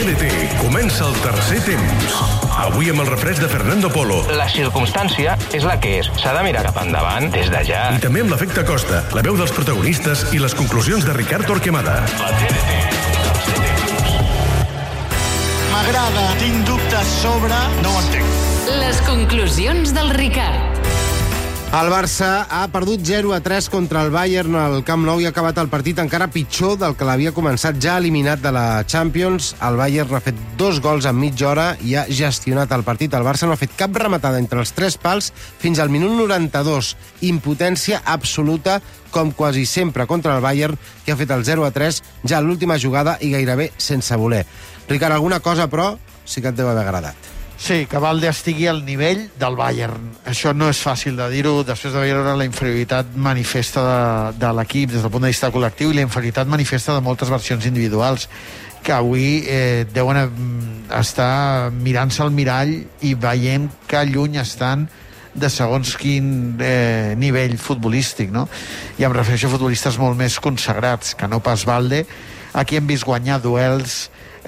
TDT. Comença el tercer temps. Avui amb el refresc de Fernando Polo. La circumstància és la que és. S'ha de mirar cap endavant des de ja. I també amb l'efecte Costa, la veu dels protagonistes i les conclusions de Ricard Torquemada. La TDT. M'agrada, tinc dubtes sobre... No ho entenc. Les conclusions del Ricard. El Barça ha perdut 0-3 contra el Bayern al Camp Nou i ha acabat el partit encara pitjor del que l'havia començat, ja eliminat de la Champions. El Bayern ha fet 2 gols en mitja hora i ha gestionat el partit. El Barça no ha fet cap rematada entre els 3 pals fins al minut 92. Impotència absoluta, com quasi sempre contra el Bayern, que ha fet el 0-3 ja a l'última jugada i gairebé sense voler. Ricard, alguna cosa, però, sí que et deu haver agradat. Sí, que Valde estigui al nivell del Bayern. Això no és fàcil de dir-ho després de veure la inferioritat manifesta de l'equip des del punt de vista col·lectiu i la inferioritat manifesta de moltes versions individuals que avui deuen estar mirant-se al mirall i veient que lluny estan de segons quin nivell futbolístic, no? I em refereixo a futbolistes molt més consagrats que no pas Valde. Aquí hem vist guanyar duels,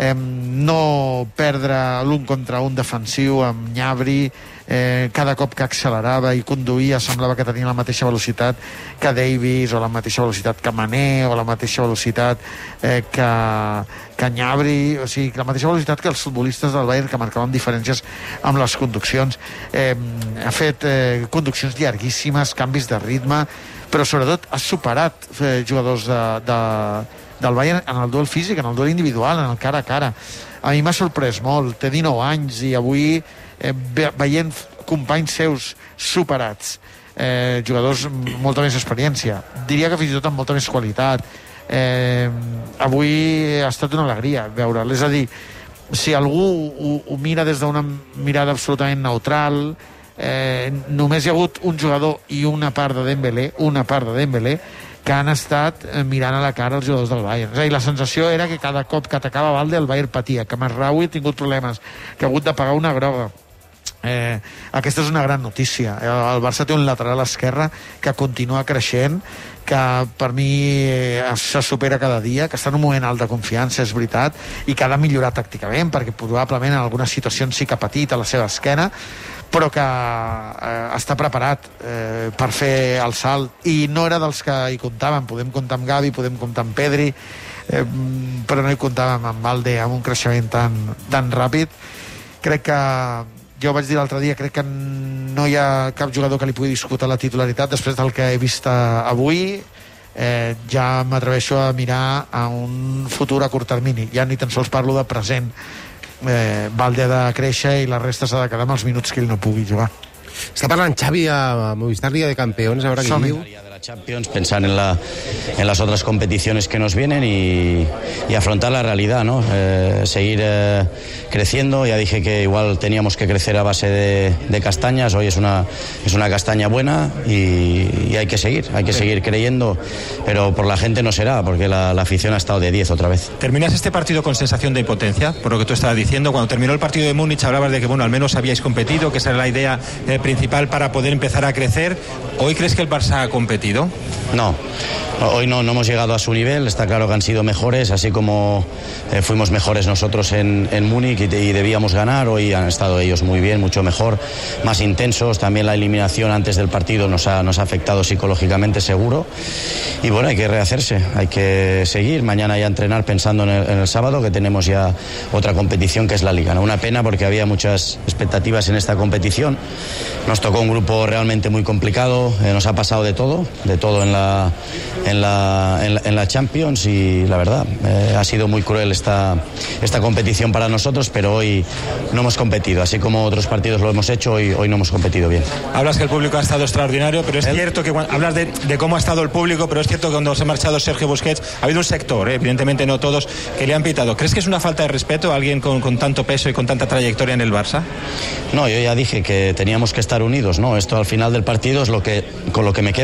no perdre l'un contra un defensiu amb Gnabry, cada cop que accelerava i conduïa semblava que tenia la mateixa velocitat que Davies, o la mateixa velocitat que Mané, o la mateixa velocitat que Gnabry, o sigui, la mateixa velocitat que els futbolistes del Bayern, que marcaven diferències amb les conduccions. Ha fet conduccions llarguíssimes, canvis de ritme, però sobretot ha superat jugadors del Bayern en el duel físic, en el duel individual, en el cara a cara. A mi m'ha sorprès molt, té 19 anys i avui veient companys seus superats, jugadors amb molta més experiència, diria que fins i tot amb molta més qualitat. Avui ha estat una alegria veure'l, és a dir, si algú ho mira des d'una mirada absolutament neutral, només hi ha hagut un jugador i una part de Dembélé que han estat mirant a la cara els jugadors del Bayern. És a dir, la sensació era que cada cop que atacava Valde el Bayern patia, que Masraoui ha tingut problemes, que ha hagut de pagar una groga. Aquesta és una gran notícia. El Barça té un lateral esquerre que continua creixent, que per mi se supera cada dia, que està en un moment alt de confiança, és veritat, i que ha de millorar tàcticament, perquè probablement en algunes situacions sí que ha patit a la seva esquena, però que està preparat per fer el salt, i no era dels que hi comptaven. Podem comptar amb Gavi, podem comptar amb Pedri, però no hi comptàvem amb Valde amb un creixement tan ràpid. Crec que, jo vaig dir l'altre dia, crec que no hi ha cap jugador que li pugui discutir la titularitat després del que he vist avui. Ja m'atreveixo a mirar a un futur a curt termini, ja ni tan sols parlo de present. Valde ha de créixer i la resta s'ha de quedar amb els minuts que ell no pugui jugar. Està parlant Xavi a Movistar Liga de Campeones, a veure què diu. Champions, pensar en las otras competiciones que nos vienen y afrontar la realidad, ¿no? Seguir creciendo. Ya dije que igual teníamos que crecer a base de castañas. Hoy es una castaña buena y hay que seguir creyendo, pero por la gente no será, porque la afición ha estado de 10 otra vez. ¿Terminas este partido con sensación de impotencia? Por lo que tú estabas diciendo, cuando terminó el partido de Múnich hablabas de que, bueno, al menos habíais competido, que esa era la idea principal para poder empezar a crecer. ¿Hoy crees que el Barça ha competido? No, hoy no hemos llegado a su nivel. Está claro que han sido mejores, así como fuimos mejores nosotros en Múnich y debíamos ganar. Hoy han estado ellos muy bien, mucho mejor, más intensos. También la eliminación antes del partido nos ha afectado psicológicamente, seguro. Y bueno, hay que rehacerse, hay que seguir. Mañana ya entrenar pensando en el sábado, que tenemos ya otra competición que es la Liga, ¿no? Una pena porque había muchas expectativas en esta competición. Nos tocó un grupo realmente muy complicado, nos ha pasado de todo en la Champions, y la verdad ha sido muy cruel esta competición para nosotros, pero hoy no hemos competido, así como otros partidos lo hemos hecho. Hoy no hemos competido bien. Hablas que el público ha estado extraordinario, pero es cierto que hablas de cómo ha estado el público, pero es cierto que cuando se ha marchado Sergio Busquets ha habido un sector, evidentemente no todos, que le han pitado. ¿Crees que es una falta de respeto a alguien con tanto peso y con tanta trayectoria en el Barça? No, yo ya dije que teníamos que estar unidos, ¿no? Esto al final del partido es con lo que me quedo.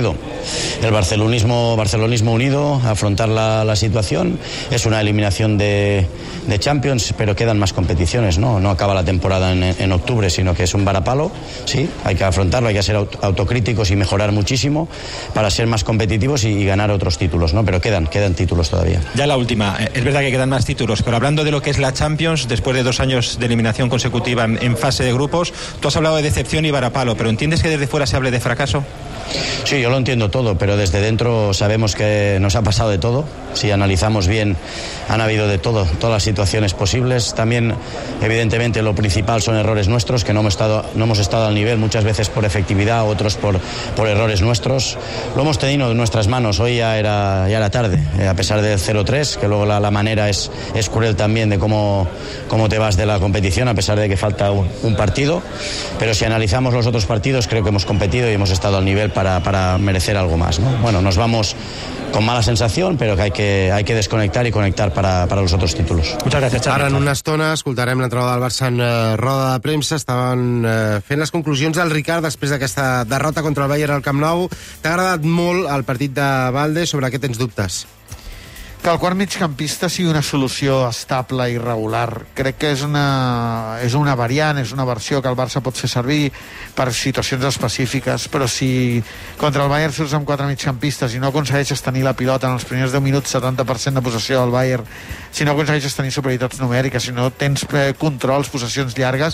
el barcelonismo unido, afrontar la situación. Es una eliminación de Champions, pero quedan más competiciones, ¿no? No acaba la temporada en octubre, sino que es un varapalo. Sí, hay que afrontarlo, hay que ser autocríticos y mejorar muchísimo para ser más competitivos y ganar otros títulos, ¿no? Pero quedan títulos todavía. Ya la última, es verdad que quedan más títulos, pero hablando de lo que es la Champions, después de 2 años de eliminación consecutiva en fase de grupos, tú has hablado de decepción y varapalo, pero ¿entiendes que desde fuera se hable de fracaso? Sí, yo lo entiendo todo, pero desde dentro sabemos que nos ha pasado de todo. Si analizamos bien, han habido de todo, todas las situaciones posibles. También, evidentemente, lo principal son errores nuestros, que no hemos estado al nivel, muchas veces por efectividad, otros por errores nuestros. Lo hemos tenido en nuestras manos, hoy ya era tarde, a pesar del 0-3, que luego la manera es cruel también de cómo te vas de la competición, a pesar de que falta un partido. Pero si analizamos los otros partidos, creo que hemos competido y hemos estado al nivel para merecer algo más, ¿no? Bueno, nos vamos con mala sensació, però que hay que desconnectar i connectar para los otros títulos. Muchas gracias, Xavi. Ara, en una estona, escoltarem l'entrada del Barça en roda de premsa. Estaven fent les conclusions del Ricard després d'aquesta derrota contra el Bayern al Camp Nou. T'ha agradat molt el partit de Valde, sobre què tens dubtes? Que el quart migcampista sigui una solució estable i regular. Crec que és una variant, és una versió que el Barça pot fer servir per situacions específiques, però si contra el Bayern surts amb 4 migcampistes i no aconsegueixes tenir la pilota en els primers 10 minuts, 70% de possessió del Bayern, si no aconsegueixes tenir superioritats numèriques, si no tens controls, possessions llargues,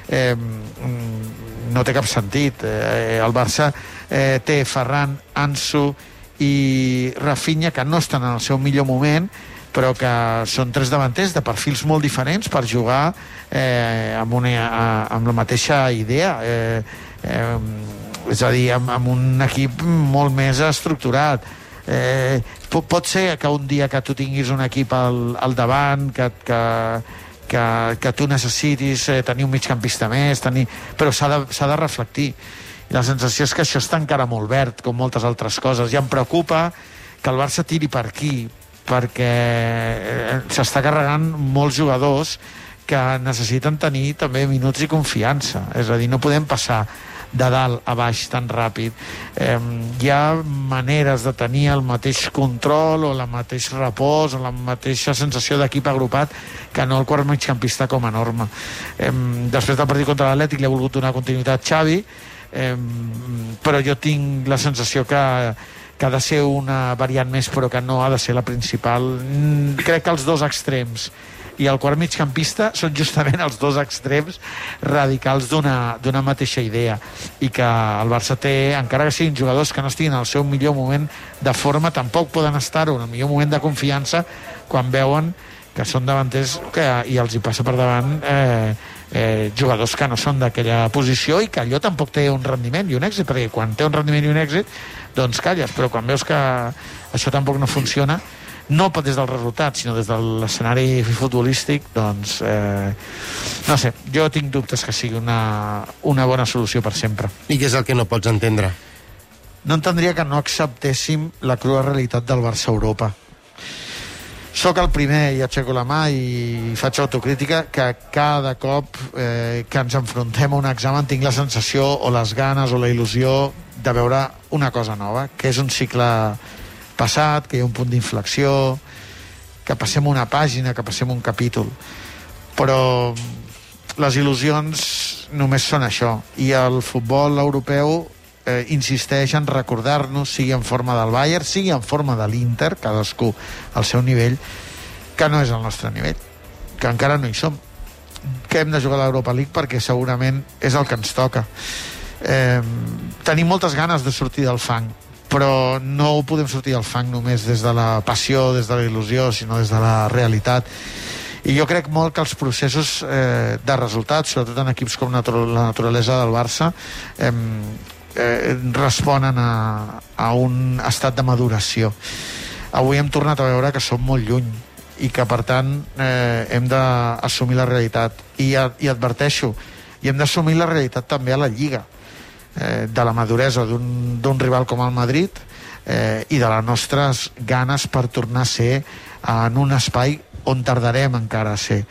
no té cap sentit. El Barça té Ferran, Ansu i Rafinha, que no estan en el seu millor moment, però que són 3 davanters de perfils molt diferents per jugar amb la mateixa idea, és a dir, amb un equip molt més estructurat. Pot ser que un dia que tu tinguis un equip al davant, que tu necessitis tenir un migcampista més, però s'ha de reflectir. I la sensació és que això està encara molt verd, com moltes altres coses, i em preocupa que el Barça tiri per aquí, perquè s'està carregant molts jugadors que necessiten tenir també minuts i confiança. És a dir, no podem passar de dalt a baix tan ràpid. Hi ha maneres de tenir el mateix control o el mateix repòs o la mateixa sensació d'equip agrupat que no el quart migcampista com a norma. Després del partit contra l'Atlètic li ha volgut donar continuïtat Xavi, però jo tinc la sensació que ha de ser una variant més, però que no ha de ser la principal. Crec que els 2 extrems i el quart migcampista són justament els 2 extrems radicals d'una mateixa idea, i que el Barça té, encara que siguin jugadors que no estiguin al seu millor moment de forma, tampoc poden estar-ho en el millor moment de confiança quan veuen que són davanters i els hi passa per davant jugadors que no són d'aquella posició i que allò tampoc té un rendiment i un èxit, perquè quan té un rendiment i un èxit doncs calles, però quan veus que això tampoc no funciona, no des del resultat sinó des de l'escenari futbolístic, doncs no sé, jo tinc dubtes que sigui una bona solució per sempre. I què és el que no pots entendre? No entendria que no acceptéssim la crua realitat del Barça a Europa. Soc el primer i aixeco la mà i faig autocrítica que cada cop que ens enfrontem a un examen tinc la sensació o les ganes o la il·lusió de veure una cosa nova, que és un cicle passat, que hi ha un punt d'inflexió, que passem una pàgina, que passem un capítol. Però les il·lusions només són això, i el futbol europeu insisteix en recordar-nos, sigui en forma del Bayern, sigui en forma de l'Inter, cadascú al seu nivell, que no és el nostre nivell, que encara no hi som, que hem de jugar a l'Europa League perquè segurament és el que ens toca. Tenim moltes ganes de sortir del fang, però no podem sortir del fang només des de la passió, des de la il·lusió, sinó des de la realitat. I jo crec molt que els processos de resultats, sobretot en equips com la naturalesa del Barça, responen a un estat de maduració. Avui hem tornat a veure que som molt lluny i que per tant hem d'assumir la realitat i adverteixo, i hem d'assumir la realitat també a la Lliga, de la maduresa d'un rival com el Madrid i de les nostres ganes per tornar a ser en un espai on tardarem encara a ser.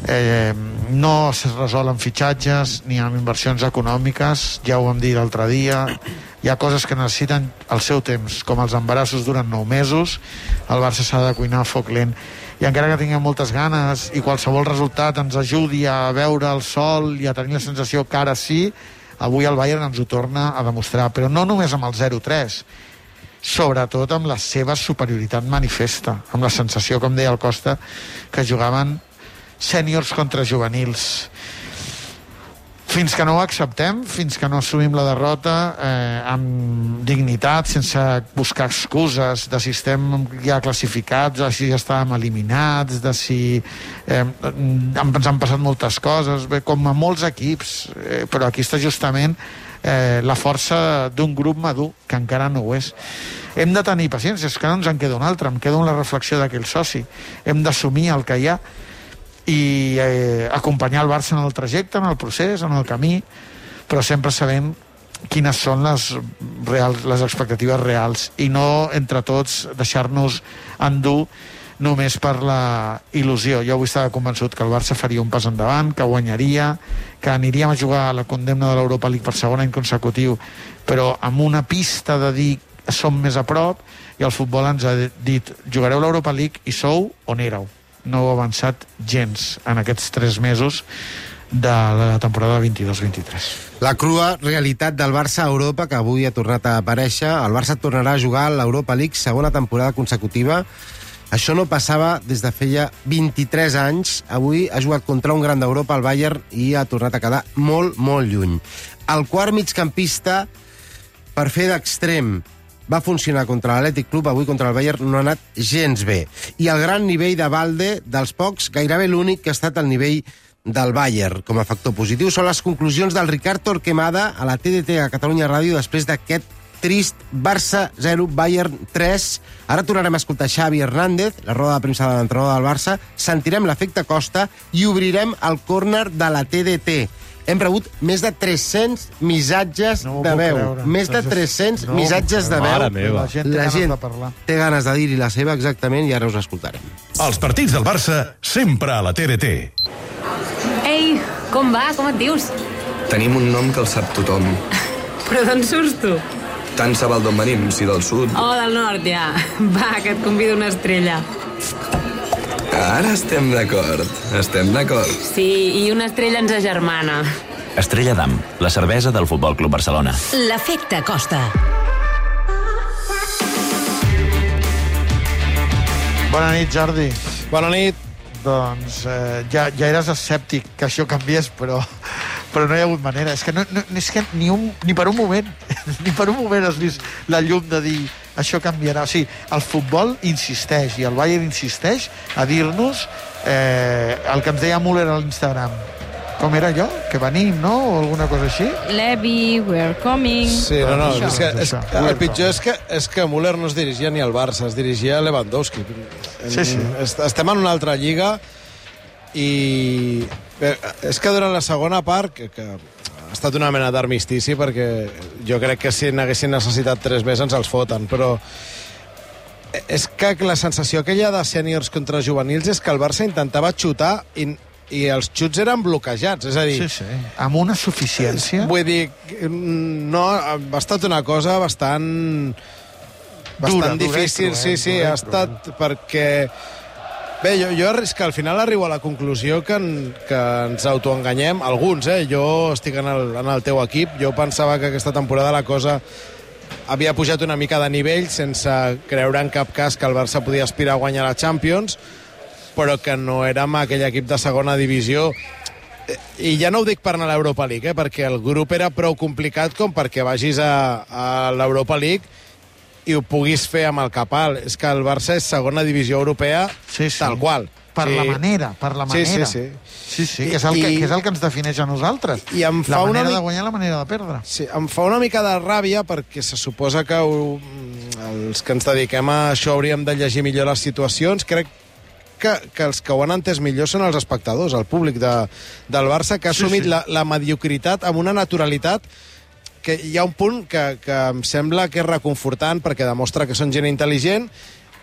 No es resolen fitxatges ni amb inversions econòmiques, ja ho vam dir l'altre dia. Hi ha coses que necessiten el seu temps, com els embarassos duren 9 mesos, el Barça s'ha de cuinar a foc lent, i encara que tinguem moltes ganes i qualsevol resultat ens ajudi a veure el sol i a tenir la sensació que ara sí, avui el Bayern ens ho torna a demostrar, però no només amb el 0-3, sobretot amb la seva superioritat manifesta, amb la sensació, com deia el Costa, que jugaven sèniors contra juvenils. Fins que no ho acceptem, fins que no assumim la derrota amb dignitat, sense buscar excuses de si estem ja classificats, de si ja estàvem eliminats, de si ens han passat moltes coses, bé, com a molts equips, però aquí està justament la força d'un grup madur, que encara no ho és. Hem de tenir paciència, és que no ens en queda un altre, em queda una reflexió d'aquell soci. Hem d'assumir el que hi ha i acompanyar el Barça en el trajecte, en el procés, en el camí, però sempre sabent quines són les expectatives reals i no, entre tots, deixar-nos endur només per la il·lusió. Jo avui estava convençut que el Barça faria un pas endavant, que guanyaria, que aniríem a jugar a la condemna de l'Europa League per segon any consecutiu, però amb una pista de dir som més a prop, i el futbol ens ha dit jugareu l'Europa League i sou on éreu. No heu avançat gens en aquests 3 mesos de la temporada 22-23. La crua realitat del Barça a Europa, que avui ha tornat a aparèixer. El Barça tornarà a jugar a l'Europa League, segona temporada consecutiva. Això no passava des de feia 23 anys. Avui ha jugat contra un gran d'Europa, el Bayern, i ha tornat a quedar molt, molt lluny. El quart migcampista, per fer d'extrem, va funcionar contra l'Atlètic Club, avui contra el Bayern no ha anat gens bé. I el gran nivell de Balde, dels pocs, gairebé l'únic que ha estat el nivell del Bayern com a factor positiu. Són les conclusions del Ricard Torquemada a la TDT a Catalunya Ràdio després d'aquest trist Barça 0, Bayern 3. Ara tornarem a escoltar Xavi Hernández, la roda de premsa de l'entrenador del Barça, sentirem l'efecte Costa i obrirem el córner de la TDT. Hem rebut més de 300 missatges de veu. Més de 300 missatges de veu. La gent té ganes de dir-hi la seva, exactament, i ara us escoltarem. Els partits del Barça sempre a la TDT. Ei, com va? Com et dius? Tenim un nom que el sap tothom. Però d'on surts tu? Tant se val d'on venim, si del sud. Oh, del nord, ja. Va, que et convido una estrella. Ara estem d'acord. Estem d'acord. Sí, i una estrella ens agermana. Estrella d'Am, la cervesa del Futbol Club Barcelona. L'efecte Costa. Bona nit, Jordi. Bona nit. Doncs ja eres escèptic que això canviés, però no hi ha hagut manera. És que, és que ni per un moment ni per un moment has vist la llum de dir això canviarà. O sigui, el futbol insisteix i el Bayern insisteix a dir-nos el que ens deia Müller a l'Instagram. Com era allò? Que venim, no? O alguna cosa així? Levi, we're coming... Sí, no, el pitjor és que Müller no es dirigia ni al Barça, es dirigia a Lewandowski. Sí. Estem en una altra lliga i és que durant la segona part, que ha estat una mena d'armistici, perquè jo crec que si n'haguessin necessitat 3 més ens els foten, però és que la sensació que hi ha de sèniors contra juvenils és que el Barça intentava xutar i els xuts eren bloquejats, és a dir... Sí, amb una suficiència... Vull dir, no, ha estat una cosa bastant difícil, sí, ha estat perquè... Bé, jo que al final arribo a la conclusió que ens autoenganyem, alguns, jo estic en el teu equip, jo pensava que aquesta temporada la cosa havia pujat una mica de nivell sense creure en cap cas que el Barça podia aspirar a guanyar la Champions, però que no érem aquell equip de segona divisió. I ja no ho dic per anar a l'Europa League, perquè el grup era prou complicat com perquè vagis a l'Europa League i ho puguis fer amb el Capal. És que el Barça és segona divisió europea, tal qual. Per la manera. Sí, que és el que ens defineix a nosaltres. I em fa la manera de guanyar, la manera de perdre. Sí, em fa una mica de ràbia perquè se suposa que els que ens dediquem a això hauríem de llegir millor les situacions. Crec que els que ho han entès millor són els espectadors, el públic del Barça, que ha assumit la mediocritat amb una naturalitat que hi ha un punt que em sembla que és reconfortant perquè demostra que són gent intel·ligent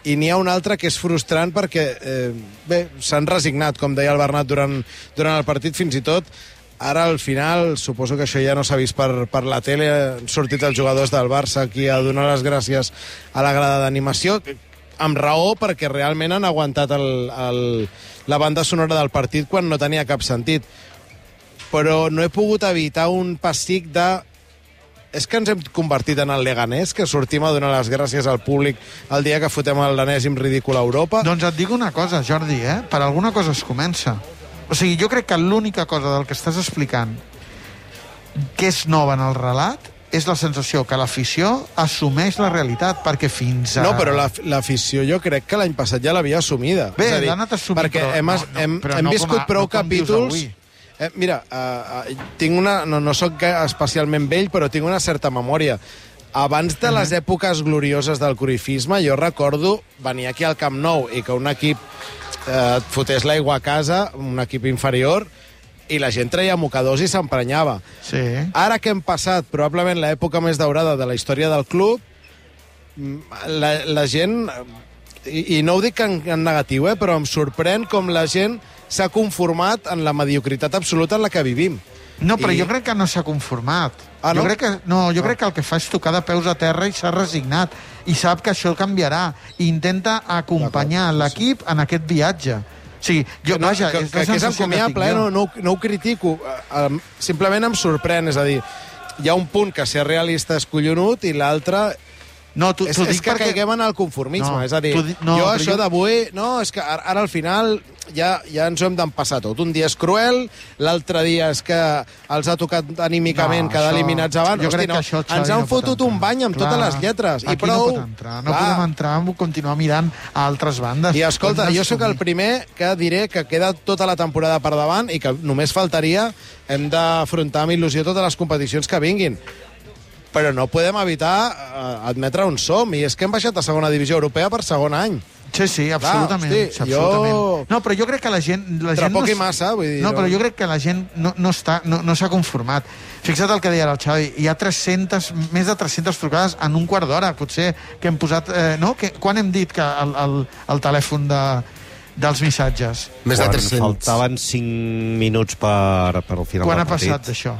i n'hi ha un altre que és frustrant perquè s'han resignat, com deia el Bernat durant el partit, fins i tot ara al final, suposo que això ja no s'ha vist per la tele, han sortit els jugadors del Barça aquí a donar les gràcies a la grada d'animació, amb raó, perquè realment han aguantat la banda sonora del partit quan no tenia cap sentit. Però no he pogut evitar un pessic de... És que ens hem convertit en el Leganés, que sortim a donar les gràcies al públic el dia que fotem l'enèsim ridícul a Europa. Doncs et dic una cosa, Jordi, per alguna cosa es comença. O sigui, jo crec que l'única cosa del que estàs explicant que és nova en el relat és la sensació que l'afició assumeix la realitat, perquè fins a... No, però l'afició jo crec que l'any passat ja l'havia assumida. Bé, l'ha anat assumint, perquè hem viscut prou capítols... Mira, tinc no soc especialment vell, però tinc una certa memòria. Abans de les èpoques glorioses del cruyffisme, jo recordo venir aquí al Camp Nou i que un equip et fotés l'aigua a casa, un equip inferior, i la gent treia mocadors i s'emprenyava. Sí. Ara que hem passat probablement l'època més daurada de la història del club, la gent, i no ho dic en negatiu, però em sorprèn com la gent s'ha conformat en la mediocritat absoluta en la que vivim. No, però jo crec que no s'ha conformat. Ah, no? Jo crec que el que fa és tocar de peus a terra i s'ha resignat. I sap que això canviarà. I intenta acompanyar l'equip en aquest viatge. O sigui, vaja, és la sensació que tinc jo. No ho critico. Simplement em sorprèn. És a dir, hi ha un punt que ser realista és collonut i l'altre... No, és que caiguem en el conformisme. És a dir, jo això d'avui... No, és que ara al final ja ens ho hem d'empassar tot. Un dia és cruel, l'altre dia és que els ha tocat anímicament quedar eliminats abans. Hosti, no, ens han fotut un bany amb totes les lletres. I prou... No podem entrar, continuar mirant a altres bandes. I escolta, jo sóc el primer que diré que queda tota la temporada per davant i que només faltaria, hem d'afrontar amb il·lusió totes les competicions que vinguin. Però no podem evitar admetre on som, i és que hem baixat a segona divisió europea per segon any. Sí, absolutament. Clar, hosti, absolutament. No, però jo crec que la gent... Poc i massa, vull dir... No, però jo crec que la gent no s'ha conformat. Fixa't el que deia el Xavi, hi ha més de 300 trucades en un quart d'hora, potser, que hem posat... Quan hem dit que el telèfon dels missatges? Més de 300. Faltaven 5 minuts per al final del partit. Quan ha passat d'això?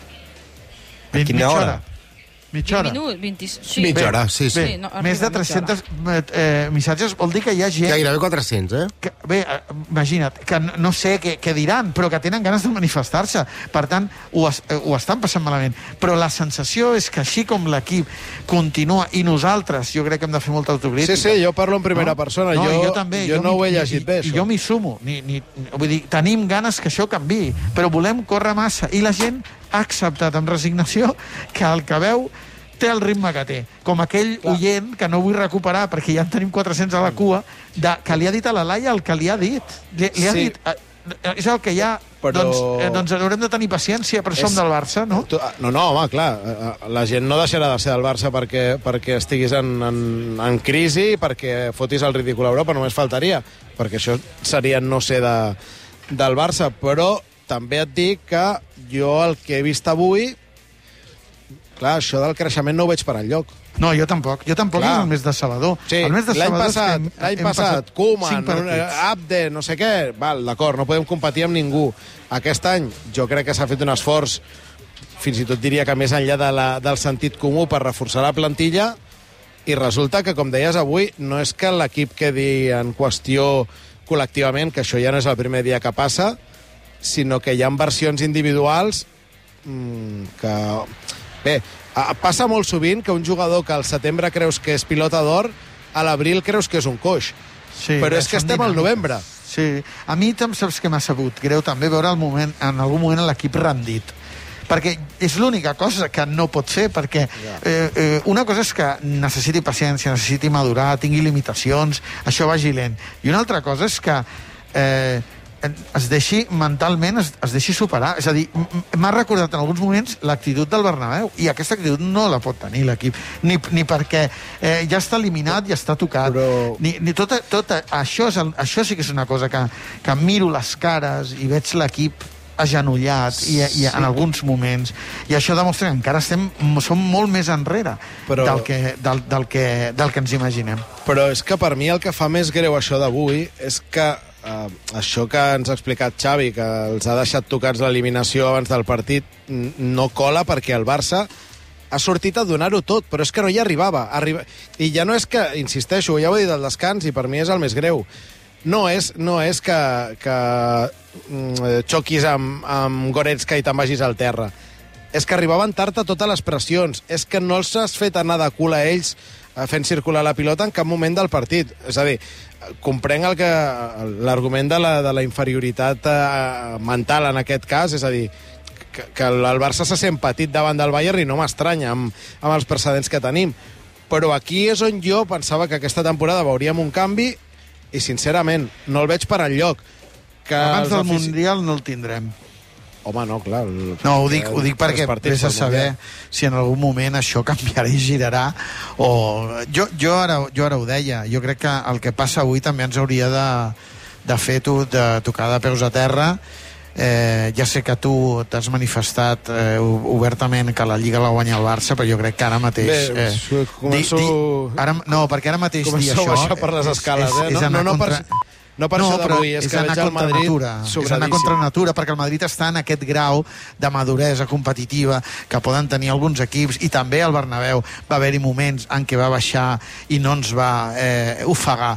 A quina hora? Mitja hora? 20 minuts, sí. Mitja hora, sí. Bé, més de 300 missatges vol dir que hi ha gent... Gairebé 400, Bé, imagina't, que no sé què diran, però que tenen ganes de manifestar-se. Per tant, ho estan passant malament. Però la sensació és que així com l'equip continua, i nosaltres, jo crec que hem de fer molta autocrítica. Sí, jo parlo en primera persona. Jo també. Jo no ho he llegit bé, això. I jo m'hi sumo. Vull dir, tenim ganes que això canviï, però volem córrer massa. I la gent ha acceptat amb resignació que el que veu té el ritme que té. Com aquell oient que no vull recuperar perquè ja en tenim 400 a la cua, que li ha dit a la Laia el que li ha dit. Li ha dit... És el que hi ha... Però... Doncs haurem de tenir paciència, però som del Barça, no? No, home, clar. La gent no deixarà de ser del Barça perquè estiguis en crisi, perquè fotis el ridícul a Europa, només faltaria. Perquè això seria no ser del Barça. Però també et dic que jo el que he vist avui, clar, això del creixement no ho veig per enlloc. No, jo tampoc. Jo tampoc és el mes de Salvador. Sí, l'any passat, Koeman, Abde, no sé què, val, d'acord, no podem competir amb ningú. Aquest any jo crec que s'ha fet un esforç, fins i tot diria que més enllà del sentit comú, per reforçar la plantilla, i resulta que, com deies avui, no és que l'equip quedi en qüestió col·lectivament, que això ja no és el primer dia que passa, sinó que hi ha versions individuals que... Bé, passa molt sovint que un jugador que al setembre creus que és pilota d'or, a l'abril creus que és un coix. Sí, però és que estem al novembre. Sí, a mi saps què m'ha sabut greu també veure en algun moment l'equip rendit. Perquè és l'única cosa que no pot fer, perquè una cosa és que necessiti paciència, necessiti madurar, tingui limitacions, això vagi lent. I una altra cosa és que es deixi mentalment, es deixi superar. És a dir, m'ha recordat en alguns moments l'actitud del Bernabéu, i aquesta actitud no la pot tenir l'equip, ni perquè ja està eliminat, ja està tocat. Això sí que és una cosa que miro les cares i veig l'equip agenollat i en alguns moments, i això demostra que encara som molt més enrere del que ens imaginem. Però és que per mi el que fa més greu això d'avui és que això que ens ha explicat Xavi, que els ha deixat tocats l'eliminació abans del partit, no cola, perquè el Barça ha sortit a donar-ho tot, però és que no hi arribava. I ja no és que, insisteixo, ja ho he dit al descans, i per mi és el més greu, no és que xoquis amb Goretzka i te'n vagis al terra. És que arribaven tard a totes les pressions. És que no els has fet anar de cul a ells fent circular la pilota en cap moment del partit. És a dir, comprenc l'argument de la inferioritat mental en aquest cas, és a dir, que el Barça se sent petit davant del Bayern i no m'estranya amb els precedents que tenim. Però aquí és on jo pensava que aquesta temporada veuríem un canvi i, sincerament, no el veig per enlloc. Abans del Mundial no el tindrem. Home, no, clar. No, ho dic perquè vés a saber si en algun moment això canviarà i girarà. Jo ara ho deia. Jo crec que el que passa avui també ens hauria de fer de tocar de peus a terra. Ja sé que tu t'has manifestat obertament que la Lliga la guanya el Barça, però jo crec que ara mateix perquè ara mateix dir això començo a baixar per les escales, no per això d'avui, és que veig el Madrid és anar contra natura, perquè el Madrid està en aquest grau de maduresa competitiva que poden tenir alguns equips, i també al Bernabéu va haver-hi moments en què va baixar i no ens va ofegar.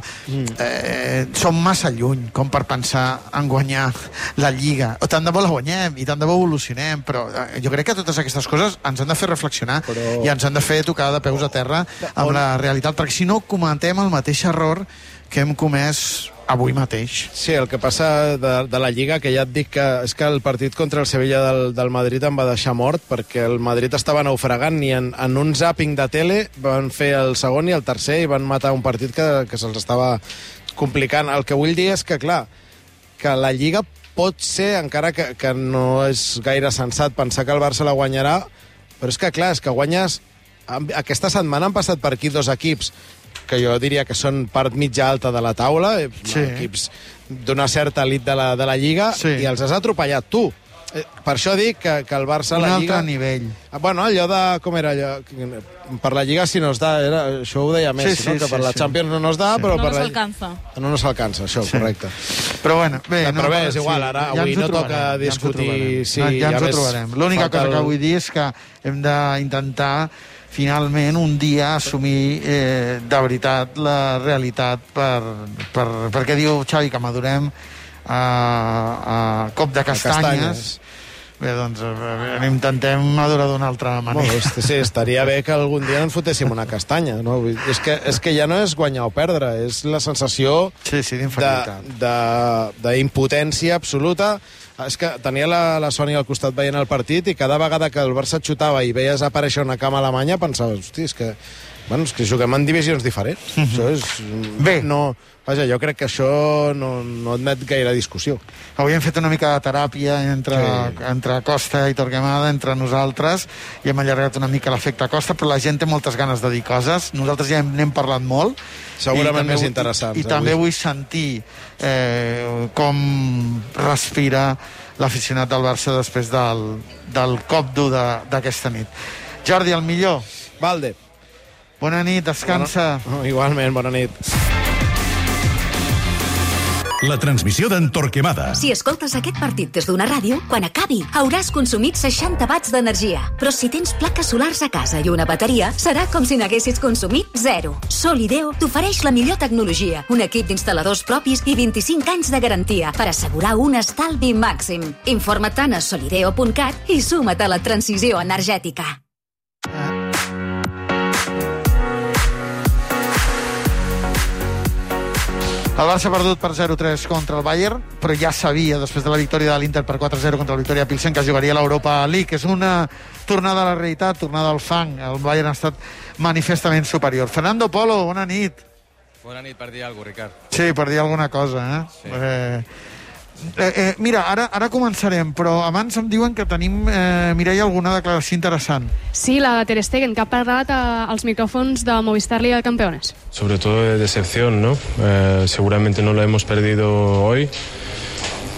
Som massa lluny com per pensar en guanyar la Lliga, o tant de bo la guanyem i tant de bo evolucionem, però jo crec que totes aquestes coses ens han de fer reflexionar i ens han de fer tocar de peus a terra amb la realitat, perquè si no cometem el mateix error que hem comès avui mateix. Sí, el que passa de la Lliga, que ja et dic que és que el partit contra el Sevilla del Madrid em va deixar mort, perquè el Madrid estava naufragant i en un zàping de tele van fer el segon i el tercer i van matar un partit que se'ls estava complicant. El que vull dir és que, clar, que la Lliga pot ser, encara que no és gaire sensat pensar que el Barça la guanyarà, però és que, clar, és que guanyes... Aquesta setmana han passat per aquí dos equips que jo diria que són part mitja alta de la taula, equips d'una certa elit de la Lliga, i els has atropellat tu. Per això dic que el Barça... Un la Lliga... altre nivell. Bueno, allò de... Com era allò? Per la Lliga si no es da, això ho deia Messi, no? Que per la Champions no es da, però per la... No s'alcança, això, correcte. Però bueno, bé... Però bé, és igual, ara avui no toca discutir... Ja ens ho trobarem. L'única cosa que vull dir és que hem d'intentar finalment un dia assumir de veritat la realitat perquè diu Xavi que madurem a cop de castanyes. Bé, doncs intentem madurar d'una altra manera. Sí, estaria bé que algun dia ens fotéssim una castanya, no? És que ja no és guanyar o perdre, és la sensació d'impotència absoluta. És que tenia la Sònia al costat veient el partit i cada vegada que el Barça xutava i veies aparèixer una cama alemanya pensaves, hosti, és que juguem en divisions diferents. Això és... Bé. Vaja, jo crec que això no admet gaire discussió. Avui hem fet una mica de teràpia entre Costa i Torquemada, entre nosaltres, i hem allargat una mica l'efecte Costa, però la gent té moltes ganes de dir coses. Nosaltres ja n'hem parlat molt. Segurament més interessants. I també vull sentir com respira l'aficionat del Barça després del cop dur d'aquesta nit. Jordi, el millor. Valde. Bona nit, descansa. Igualment, bona nit. La transmissió d'en Torquemada. Si escoltes aquest partit des d'una ràdio, quan acabi hauràs consumit 60 watts d'energia. Però si tens plaques solars a casa i una bateria, serà com si n'haguessis consumit 0. Solideo t'ofereix la millor tecnologia, un equip d'instal·ladors propis i 25 anys de garantia per assegurar un estalvi màxim. Informa't a solideo.cat i suma't a la transició energètica. El Barça ha perdut per 0-3 contra el Bayern, però ja sabia, després de la victòria de l'Inter per 4-0 contra el Victoria Pilsen, que jugaria a l'Europa League. És una tornada a la realitat, tornada al fang. El Bayern ha estat manifestament superior. Fernando Polo, bona nit. Bona nit, per dir alguna cosa, Ricard. Sí, per dir alguna cosa, Sí. Mira, ara començarem, però abans em diuen que tenim, Mireia, alguna declaració interessant. Sí, la de Ter Stegen, que ha parlat als micrófonos de Movistar Liga de Campeones. Sobre todo de decepción, ¿no? Seguramente no lo hemos perdido hoy,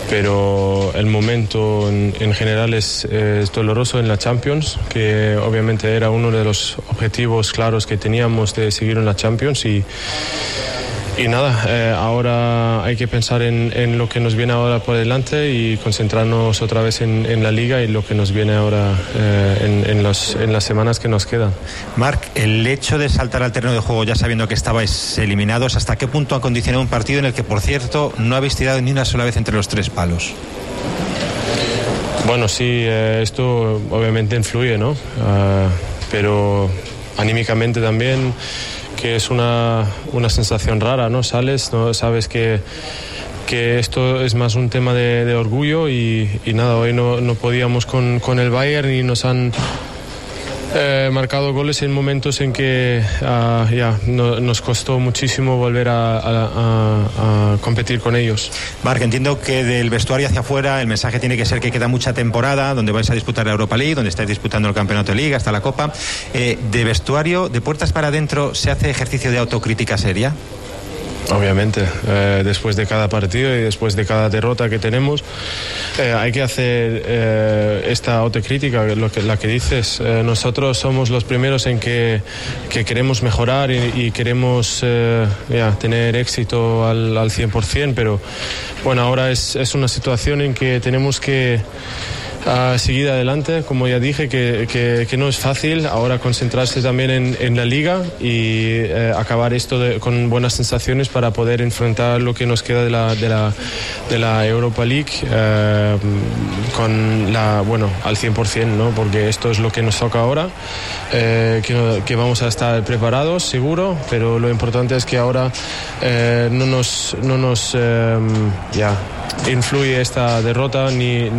pero el momento en general es doloroso en la Champions, que obviamente era uno de los objetivos claros que teníamos de seguir en la Champions y nada, ahora hay que pensar en lo que nos viene ahora por delante y concentrarnos otra vez en la Liga y lo que nos viene ahora en las semanas que nos quedan. Marc, el hecho de saltar al terreno de juego ya sabiendo que estabais eliminados, ¿hasta qué punto ha condicionado un partido en el que, por cierto, no habéis tirado ni una sola vez entre los 3 palos? Bueno, sí, esto obviamente influye, ¿no? Pero anímicamente también, que es una sensación rara, ¿no? Sales, ¿no? Sabes que esto es más un tema de orgullo y nada, hoy no podíamos con el Bayern y nos han marcado goles en momentos en que nos costó muchísimo volver a competir con ellos. Marc, entiendo que del vestuario hacia afuera el mensaje tiene que ser que queda mucha temporada, donde vais a disputar la Europa League, donde estáis disputando el Campeonato de Liga, hasta la Copa. De vestuario, de puertas para adentro, ¿se hace ejercicio de autocrítica seria? Obviamente, después de cada partido y después de cada derrota que tenemos, hay que hacer esta autocrítica, la que dices. Nosotros somos los primeros en que queremos mejorar y queremos tener éxito al 100%, pero bueno, ahora es una situación en que tenemos que seguir adelante, como ya dije, que no es fácil ahora concentrarse también en la Liga y acabar esto con buenas sensaciones para poder enfrentar lo que nos queda de la Europa League al 100%, ¿no? Porque esto es lo que nos toca ahora, que vamos a estar preparados seguro, pero lo importante es que ahora no nos influye esta derrota ni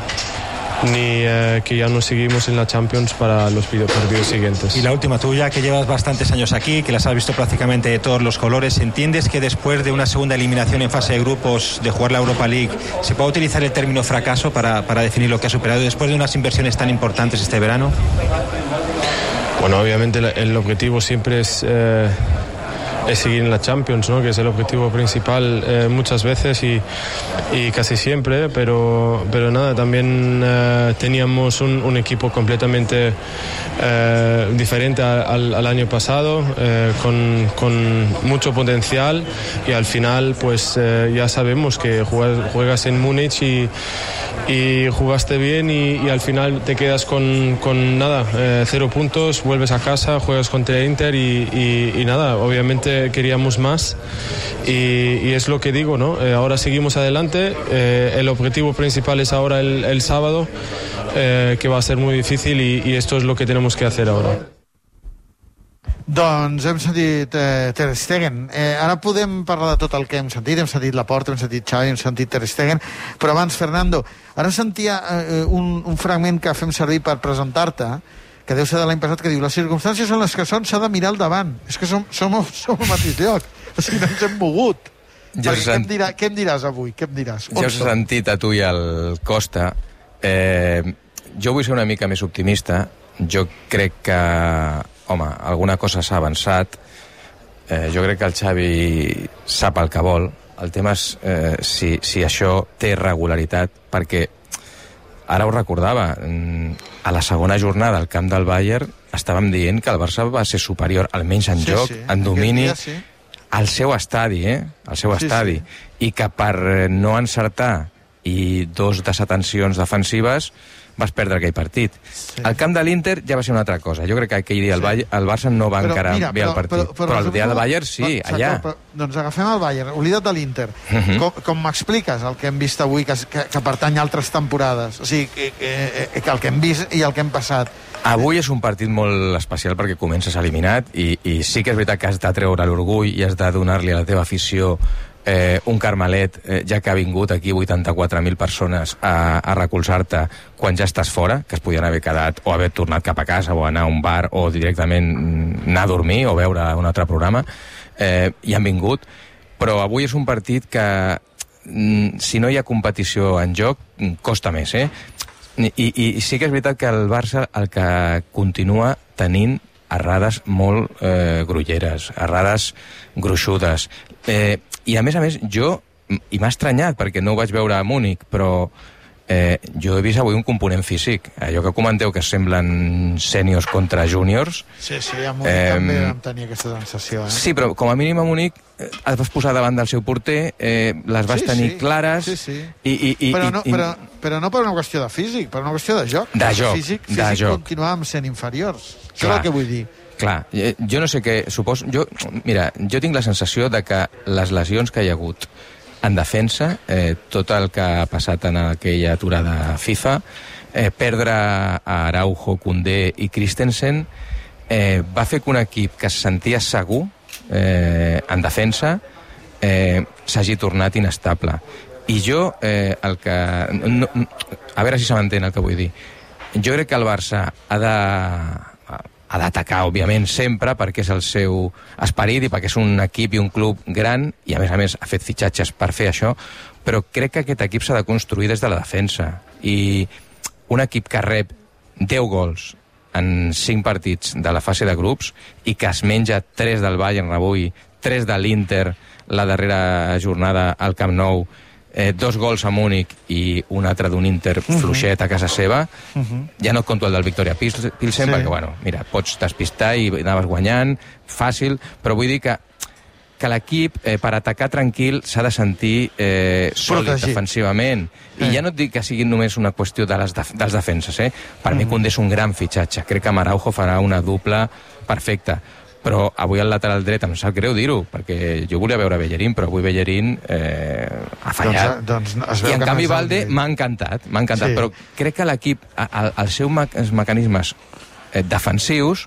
que ya no seguimos en la Champions para los partidos siguientes. Y la última tuya, que llevas bastantes años aquí, que las has visto prácticamente de todos los colores, ¿entiendes que después de una segunda eliminación en fase de grupos de jugar la Europa League se puede utilizar el término fracaso para definir lo que ha superado después de unas inversiones tan importantes este verano? Bueno, obviamente el objetivo siempre es seguir en la Champions, ¿no? Que es el objetivo principal muchas veces y casi siempre, pero nada, también teníamos un equipo completamente diferente al año pasado, con mucho potencial, y al final pues ya sabemos que juegas en Múnich y jugaste bien y al final te quedas con 0 puntos, vuelves a casa, juegas contra el Inter y nada, obviamente queríamos más y es lo que digo, ¿no? Ahora seguimos adelante, el objetivo principal es ahora el sábado, que va a ser muy difícil y esto es lo que tenemos que hacer ahora. Doncs hem sentit Ter Stegen. Ara podem parlar de tot el que hem sentit Laporta, hem sentit Xavi, hem sentit Ter Stegen, però abans, Fernando, ara sentia un fragment que fem servir per presentar-te, que deu ser de l'any passat, que diu: les circumstàncies són les que són, s'ha de mirar al davant. És que som al mateix lloc, o sigui, no ens hem mogut. Què em diràs avui? Què em diràs? Jo us he sentit a tu i al Costa. Jo vull ser una mica més optimista. Jo crec que, home, alguna cosa s'ha avançat. Jo crec que el Xavi sap el que vol. El tema és si això té regularitat, perquè ara ho recordava, a la segona jornada al camp del Bayern estàvem dient que el Barça va ser superior, almenys en joc, en domini, al seu estadi, al seu estadi, i que per no encertar i 2 desatencions defensives vas perdre aquell partit. El camp de l'Inter ja va ser una altra cosa. Jo crec que aquell dia el Barça no va encarar bé el partit. Però el dia del Bayern sí, allà. Doncs agafem el Bayern, oblida't de l'Inter. Com m'expliques el que hem vist avui, que pertany a altres temporades? O sigui, que el que hem vist i el que hem passat. Avui és un partit molt especial perquè comences eliminat i sí que és veritat que has de treure l'orgull i has de donar-li a la teva afició un carmelet, ja que ha vingut aquí 84.000 persones a recolzar-te quan ja estàs fora, que es podien haver quedat o haver tornat cap a casa o anar a un bar o directament anar a dormir o veure un altre programa, i han vingut, però avui és un partit que si no hi ha competició en joc costa més, i sí que és veritat que el Barça el que continua tenint errades molt grolleres, errades gruixudes, i a més, jo i m'ha estranyat, perquè no ho vaig veure a Múnich, però jo he vist avui un component físic. Allò que comenteu que semblen sèniors contra júniors. Sí, a Múnich també vam tenir aquesta sensació. Sí, però com a mínim a Múnich et vas posar davant del seu porter, les vas tenir clares... Però no per una qüestió de físic, per una qüestió de joc. De joc, físic continuàvem sent inferiors. Això és el que vull dir. Clar, jo no sé què... Mira, jo tinc la sensació de que les lesions que hi ha hagut en defensa, tot el que ha passat en aquella aturada FIFA, perdre a Araujo, Koundé i Christensen, va fer que un equip que se sentia segur en defensa s'hagi tornat inestable. I jo, a veure si se m'entén el que vull dir, jo crec que el Barça ha d'atacar, òbviament, sempre, perquè és el seu esperit i perquè és un equip i un club gran, i a més ha fet fitxatges per fer això, però crec que aquest equip s'ha de construir des de la defensa. I un equip que rep 10 gols en 5 partits de la fase de grups i que es menja 3 del Bayern avui, 3 de l'Inter la darrera jornada al Camp Nou, 2 gols a Múnich i un altre d'un Inter fluixet a casa seva, ja no et conto el del Victoria Pilsen, perquè, bueno, mira, pots despistar i anaves guanyant, fàcil, però vull dir que l'equip, per atacar tranquil, s'ha de sentir sòlid defensivament. I ja no et dic que sigui només una qüestió dels defenses, Per mi Koundé és un gran fitxatge. Crec que Araujo farà una dupla perfecta. Però avui al lateral dret em sap greu dir-ho, perquè jo volia veure Bellerín, però avui Bellerín ha fallat. I en canvi Valde m'ha encantat, però crec que l'equip, els seus mecanismes defensius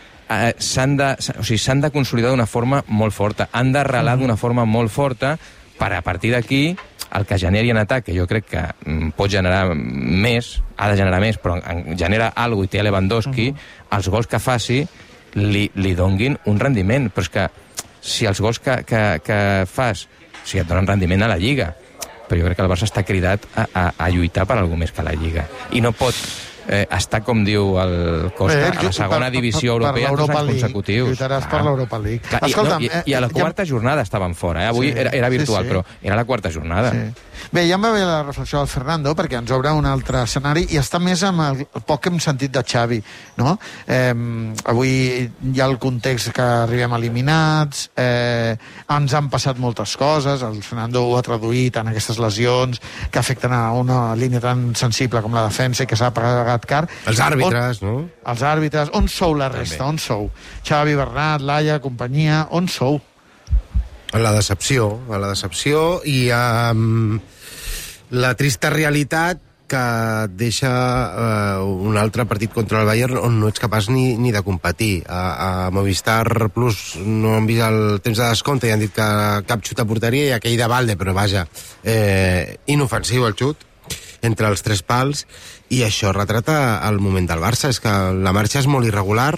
s'han de consolidar d'una forma molt forta, han d'arrelar d'una forma molt forta per a partir d'aquí el que generi en atac, que jo crec que pot generar més, ha de generar més, però genera alguna cosa i té Lewandowski, els gols que faci li donguin un rendiment, però és que si els gols que fas et donen rendiment a la Lliga, però jo crec que el Barça està cridat a lluitar per alguna més que la Lliga, i no pot estar, com diu el Costa, a la segona divisió europea 2 anys consecutius. Lluitaràs per l'Europa League. I a la quarta jornada estaven fora, avui era virtual, però era la quarta jornada. Bé, ja em va bé la reflexió del Fernando, perquè ens obre un altre escenari i està més amb el poc que hem sentit de Xavi, no? Avui hi ha el context que arribem eliminats, ens han passat moltes coses, el Fernando ho ha traduït en aquestes lesions que afecten a una línia tan sensible com la defensa i que s'ha pagat car. Els àrbitres, no? Els àrbitres. On sou la resta? On sou? Xavi, Bernat, Laia, companyia, on sou? A la decepció i la trista realitat que et deixa un altre partit contra el Bayern on no ets capaç ni de competir. A Movistar Plus no han vist el temps de descompte i han dit que cap xut a porteria i aquell de Valde, però vaja, inofensiu el xut entre els 3 pals, i això retrata el moment del Barça. És que la marxa és molt irregular,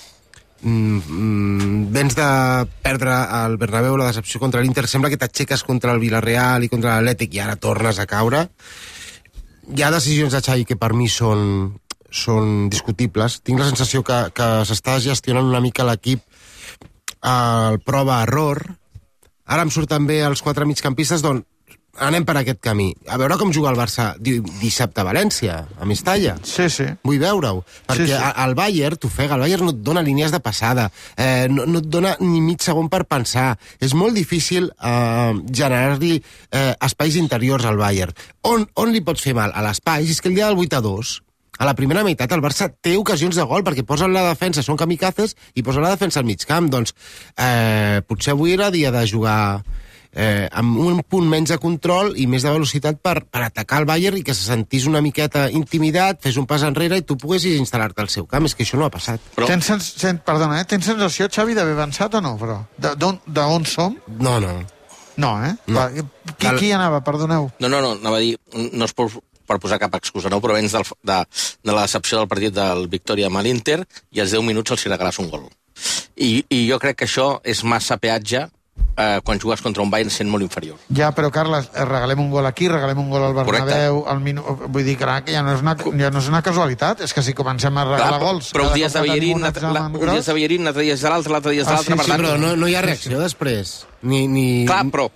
vens de perdre al Bernabéu, la decepció contra l'Inter, sembla que t'aixeques contra el Villarreal i contra l'Atlètic i ara tornes a caure. Hi ha decisions de Xavi que per mi són discutibles. Tinc la sensació que s'està gestionant una mica l'equip al prova-error. Ara em surten bé els 4 migcampistes, doncs anem per aquest camí. A veure com juga el Barça dissabte a València, a Mestalla. Sí. Vull veure-ho. Perquè el Bayern t'ofega, el Bayern no et dona línies de passada, no et dona ni mig segon per pensar. És molt difícil generar-li espais interiors al Bayern. On li pots fer mal? A l'espai, és que el dia del 8-2, a la primera meitat el Barça té ocasions de gol perquè posen la defensa, són kamikazes, i posen la defensa al mig camp. Doncs potser avui era dia de jugar amb un punt menys de control i més de velocitat per atacar el Bayern i que se sentís una miqueta intimidat, fes un pas enrere i tu poguessis instal·lar-te al seu camp. És que això no ha passat. Però... Tens sensació, Xavi, d'haver avançat o no? Però d'on som? No. No, No. Qui anava, perdoneu? No, anava a dir, no és per posar cap excusa, no? Però vens de la decepció del partit del Victòria amb l'Inter i als 10 minuts els hi regales un gol. I jo crec que això és massa peatge quan jugues contra un Bayern sent molt inferior. Ja, però, Carles, regalem un gol aquí, regalem un gol al Bernabéu, vull dir, que ja no és una casualitat, és que si comencem a regalar gols... Però un dia és de Bellerín, un altre dia és de l'altre, l'altre dia és de l'altre, per tant... Però no hi ha reacció després. Clar, però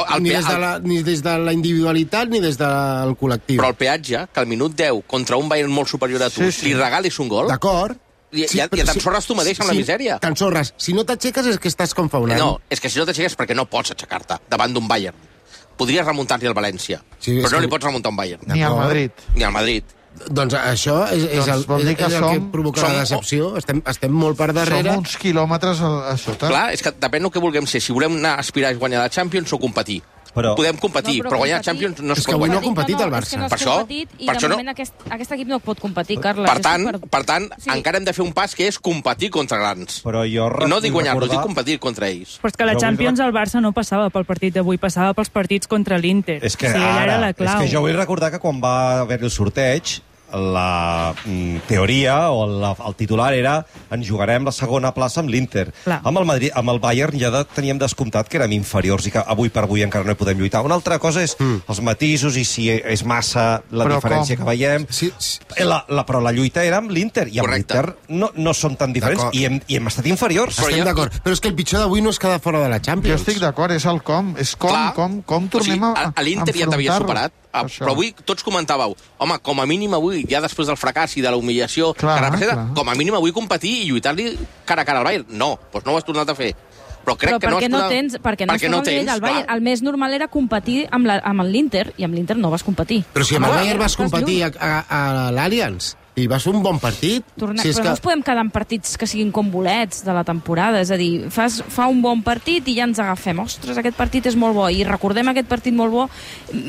ni des de la individualitat ni des del col·lectiu. Però el peatge, que al minut 10, contra un Bayern molt superior a tu, li regalis un gol... D'acord. I t'ensorres tu mateix amb la misèria. T'ensorres. Si no t'aixeques és que estàs com fa un any. No, és que si no t'aixeques perquè no pots aixecar-te davant d'un Bayern. Podries remuntar-li al València, però no li pots remuntar un Bayern. Ni al Madrid. Ni al Madrid. Doncs això és el que provoca la decepció. Estem molt per darrere. Som uns quilòmetres a sota. Clar, és que depèn del que vulguem ser. Si volem anar a aspirar a guanyar la Champions o competir. Podem competir, però guanyar Champions no es pot. És que avui no ha competit el Barça. Per això no. Aquest equip no pot competir, Carles. Per tant, encara hem de fer un pas que és competir contra grans. No dic guanyar-los, dic competir contra ells. Però és que la Champions el Barça no passava pel partit d'avui, passava pels partits contra l'Inter. És que jo vull recordar que quan va haver-hi el sorteig, la teoria o el titular era en jugarem la segona plaça amb l'Inter. Amb el Bayern ja teníem descomptat que érem inferiors i que avui per avui encara no hi podem lluitar. Una altra cosa és els matisos i si és massa la diferència que veiem. Però la lluita era amb l'Inter i amb l'Inter no són tan diferents i hem estat inferiors. Estem d'acord, però és que el pitjor d'avui no és quedar fora de la Champions. Jo estic d'acord, és el com. És com tornem a enfrontar-nos. L'Inter ja t'havia superat. Però avui tots comentàveu, home, com a mínim avui, ja després del fracàs i de la humiliació que representa, com a mínim avui competir i lluitar-li cara a cara al Bayern. No, doncs no ho has tornat a fer. Però crec que no has tornat... Perquè no estàs al nivell del Bayern. El més normal era competir amb l'Inter, i amb l'Inter no vas competir. Però si amb el Bayern vas competir a l'Allianz, i va ser un bon partit. Però no ens podem quedar en partits que siguin com bolets de la temporada. És a dir, fa un bon partit i ja ens agafem. Ostres, aquest partit és molt bo. I recordem aquest partit molt bo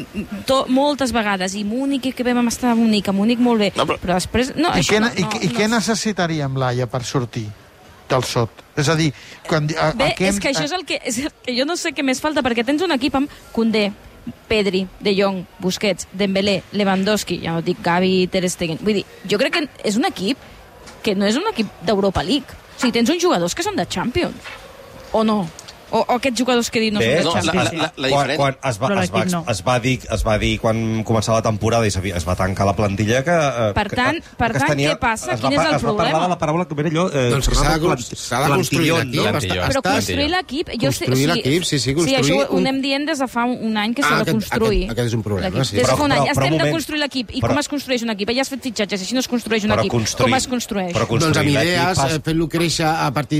moltes vegades. I Múnich, que vam estar a Múnich molt bé. Però després... I què necessitaríem, Laia, per sortir del sot? És a dir... és que això és el que jo no sé què més falta, perquè tens un equip amb Koundé, Pedri, De Jong, Busquets, Dembélé, Lewandowski, ja no dic Gavi, Ter Stegen. Vull dir, jo crec que és un equip que no és un equip d'Europa League. O sigui, tens uns jugadors que són de Champions. O no? O aquests jugadors que he dit no són de Champions? Quan es va dir quan començava la temporada i es va tancar la plantilla que... Per tant, què passa? Quin és el problema? Es va parlar de la paraula que era allò... Doncs s'ha de construir l'equip. Però construir l'equip... Construir l'equip, sí, construir... Sí, això ho anem dient des de fa un any que s'ha de construir. Aquest és un problema, sí. Des de fa un any. Estem de construir l'equip. I com es construeix un equip? Ja has fet fitxatges, així no es construeix un equip. Com es construeix? Doncs amb idees, fent-lo créixer a partir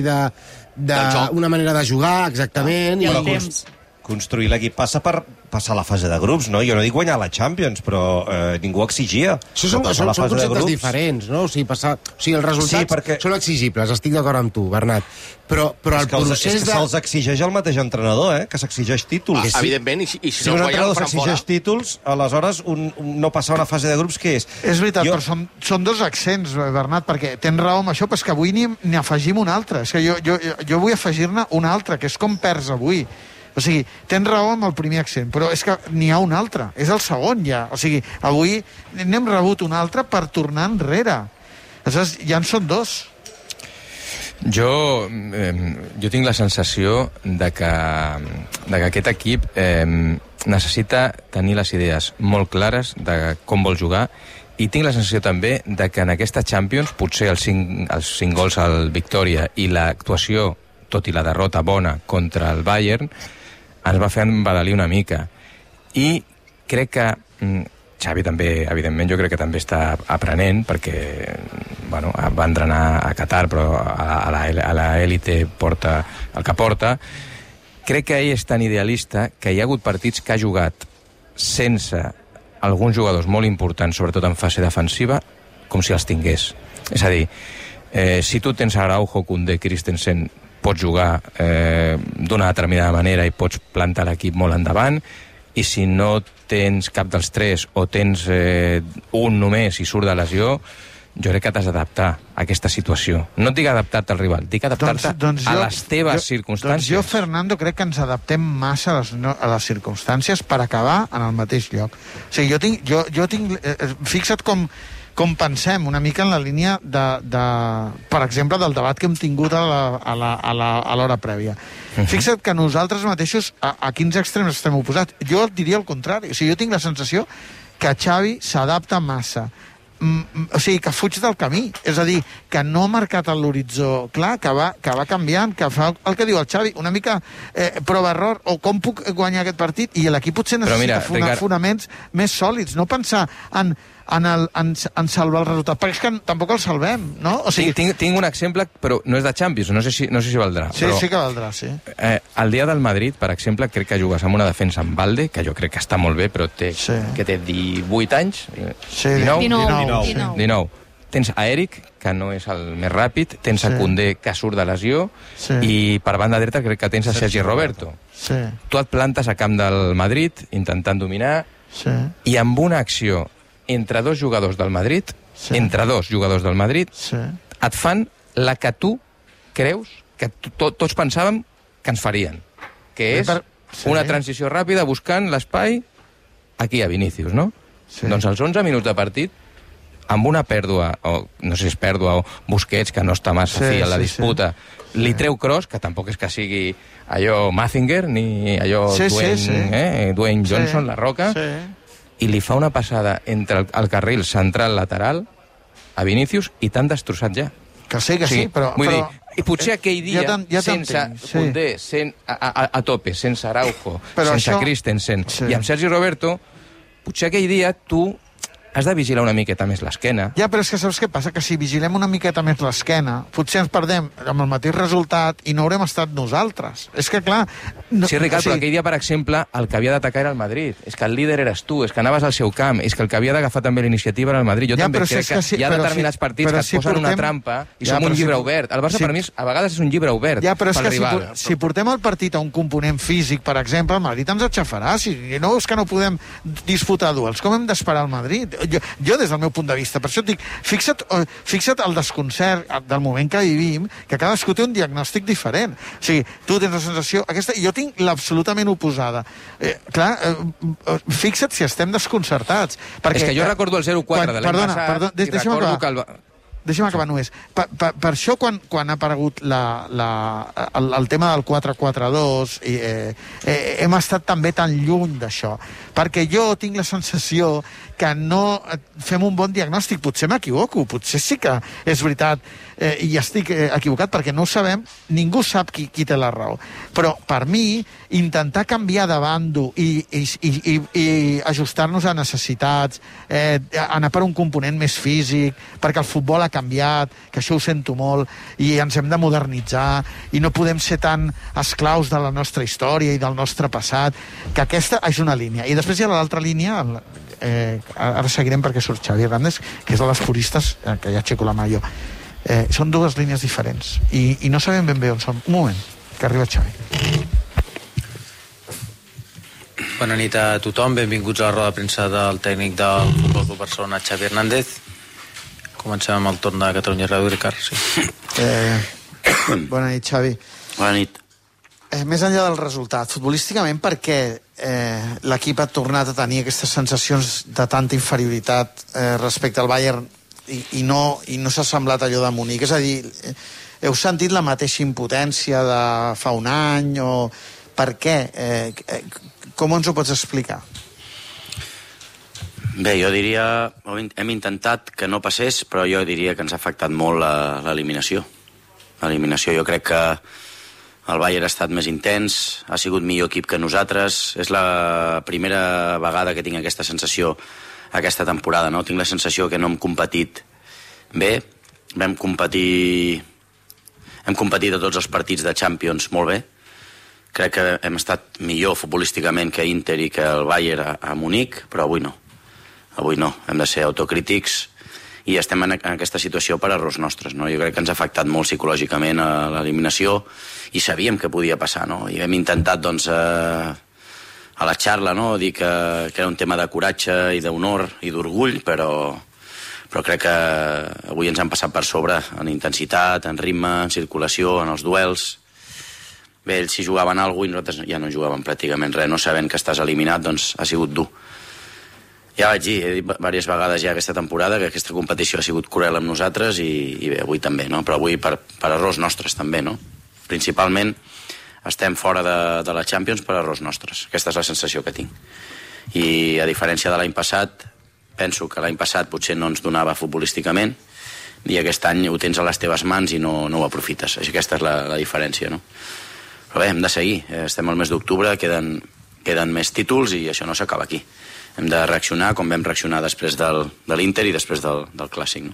d'una manera de jugar, exactament. Però construir l'equip passa per passar a la fase de grups, no? Jo no dic guanyar la Champions, però ningú exigia. Això són conceptes diferents, no? O sigui, els resultats són exigibles, estic d'acord amb tu, Bernat. Però el procés és que se'ls exigeix el mateix entrenador, que s'exigeix títols. Evidentment, i si un entrenador s'exigeix títols, aleshores no passar una fase de grups, què és? És veritat, però són dos accents, Bernat, perquè tens raó amb això, però és que avui n'hi afegim un altre. És que jo vull afegir-ne un altre, que és com perds avui. O sigui, tens raó amb el primer accent, però és que n'hi ha un altre. És el segon, ja. O sigui, avui n'hem rebut un altre per tornar enrere. Aleshores, ja en són dos. Jo tinc la sensació de que aquest equip necessita tenir les idees molt clares de com vol jugar i tinc la sensació també de que en aquesta Champions potser els 5 gols al Victòria i l'actuació, tot i la derrota bona contra el Bayern, ens va fer embadalir una mica. I crec que Xavi també, evidentment, jo crec que també està aprenent, perquè va entrenar a Qatar, però a l'élite porta el que porta. Crec que ell és tan idealista que hi ha hagut partits que ha jugat sense alguns jugadors molt importants, sobretot en fase defensiva, com si els tingués. És a dir, si tu tens Araujo, Koundé, Christensen, pots jugar d'una determinada manera i pots plantar l'equip molt endavant, i si no tens cap dels tres o tens un només i surt de lesió, jo crec que t'has d'adaptar a aquesta situació. No et dic adaptar-te al rival, dic adaptar-te a les teves circumstàncies. Doncs jo, Fernando, crec que ens adaptem massa a les circumstàncies per acabar en el mateix lloc. O sigui, jo tinc fixa't com com pensem, una mica en la línia per exemple, del debat que hem tingut a l'hora prèvia. Fixa't que nosaltres mateixos a quins extrems estem oposats. Jo et diria el contrari. O sigui, jo tinc la sensació que Xavi s'adapta massa. O sigui, que fuig del camí. És a dir, que no ha marcat l'horitzó clar, que va canviant, que fa el que diu el Xavi, una mica prova-error, o com puc guanyar aquest partit, i l'equip potser necessita fonaments més sòlids, no pensar en salvar el resultat, perquè és que tampoc el salvem, no? O sigui... Tinc un exemple, però no és de Champions, no sé si valdrà. Sí, sí que valdrà, sí. El dia del Madrid, per exemple, crec que jugues amb una defensa amb Valde, que jo crec que està molt bé, però té 18 anys? 19. Tens a Eric, que no és el més ràpid, tens a Koundé, que surt de lesió, i per banda dreta crec que tens a Sergi Roberto. Tu et plantes a camp del Madrid, intentant dominar, i amb una acció entre dos jugadors del Madrid, et fan la que tu creus que tots pensàvem que ens farien, que és una transició ràpida buscant l'espai aquí a Vinícius, no? Doncs als 11 minuts de partit, amb una pèrdua, o no sé si és pèrdua, o Busquets, que no està massa fi a la disputa, li treu Kroos, que tampoc és que sigui allò Mazinger, ni allò Dwayne Johnson, la Roca, i li fa una passada entre el carril central-lateral a Vinícius i t'han destrossat ja. Que sí, però... Vull dir, i potser aquell dia, sense Koundé, a tope, sense Araujo, sense Christensen, i amb Sergi Roberto, potser aquell dia tu has de vigilar una miqueta més l'esquena. Ja, però és que saps què passa? Que si vigilem una miqueta més l'esquena, potser ens perdem amb el mateix resultat i no haurem estat nosaltres. És que, clar... Sí, Ricard, però aquell dia, per exemple, el que havia d'atacar era el Madrid. És que el líder eres tu, és que anaves al seu camp, és que el que havia d'agafar també l'iniciativa era el Madrid. Jo també crec que hi ha determinats partits que et posen una trampa i som un llibre obert. El Barça, per mi, a vegades és un llibre obert pel rival. Si portem el partit a un component físic, per exemple, el Madrid ens aixafarà. Si no és que no podem disputar duels, com hem d'esperar el Madrid? Jo des del meu punt de vista, per això et dic, fixa't el desconcert del moment que vivim, que cadascú té un diagnòstic diferent. O sigui, tu tens la sensació aquesta, i jo tinc l'absolutament oposada. Fixa't si estem desconcertats. És que jo recordo el 0-4 de l'any passat i recordo que Deixa'm acabar només. Per això, quan ha aparegut el tema del 4-4-2, hem estat també tan lluny d'això. Perquè jo tinc la sensació que no fem un bon diagnòstic. Potser m'equivoco, potser sí que és veritat i estic equivocat, perquè no ho sabem, ningú sap qui té la raó. Però, per mi, intentar canviar de bando i ajustar-nos a necessitats, anar per un component més físic, perquè el futbol ha canviat, que això ho sento molt, i ens hem de modernitzar, i no podem ser tan esclaus de la nostra història i del nostre passat, que aquesta és una línia. I després hi ha l'altra línia, ara seguirem perquè surt Xavi Hernández, que és de les puristes, que ja aixeco la mà jo. Són dues línies diferents, i no sabem ben bé on són. Un moment, que arriba Xavi. Bona nit a tothom, benvinguts a la roda de premsa del tècnic del Futbol Club Barcelona, Xavi Hernández. Comencem amb el torn de Catalunya Ràdio, Ricard. Sí. Bona nit, Xavi. Bona nit. Més enllà del resultat, futbolísticament, per què l'equip ha tornat a tenir aquestes sensacions de tanta inferioritat respecte al Bayern i no s'ha semblat allò de Munic? És a dir, heu sentit la mateixa impotència de fa un any? O per què? Com ens ho pots explicar? Bé, jo diria... Hem intentat que no passés, però jo diria que ens ha afectat molt l'eliminació. L'eliminació, jo crec que el Bayern ha estat més intens, ha sigut millor equip que nosaltres. És la primera vegada que tinc aquesta sensació aquesta temporada, no? Tinc la sensació que no hem competit bé. Hem competit a tots els partits de Champions molt bé. Crec que hem estat millor futbolísticament que Inter i que el Bayern a Munic, però avui no. Avui no, hem de ser autocrítics i estem en aquesta situació per errors nostres, no? Jo crec que ens ha afectat molt psicològicament a l'eliminació i sabíem que podia passar, no? I hem intentat, doncs, a la xarla, no?, dir que era un tema de coratge i d'honor i d'orgull, però crec que avui ens han passat per sobre en intensitat, en ritme, en circulació, en els duels. Bé, ells si jugaven alguna cosa i nosaltres ja no jugàvem pràcticament res, no sabent que estàs eliminat, doncs ha sigut dur. Ja vaig dir, he dit diverses vegades ja aquesta temporada que aquesta competició ha sigut cruel amb nosaltres i bé, avui també, no? Però avui per errors nostres també, no? Principalment estem fora de la Champions per errors nostres. Aquesta és la sensació que tinc. I a diferència de l'any passat, penso que l'any passat potser no ens donava futbolísticament i aquest any ho tens a les teves mans i no ho aprofites. Així que aquesta és la diferència, no? Però bé, hem de seguir. Estem al mes d'octubre, queden més títols i això no s'acaba aquí. Hem de reaccionar com vam reaccionar després de l'Inter i després del Clàssic, no?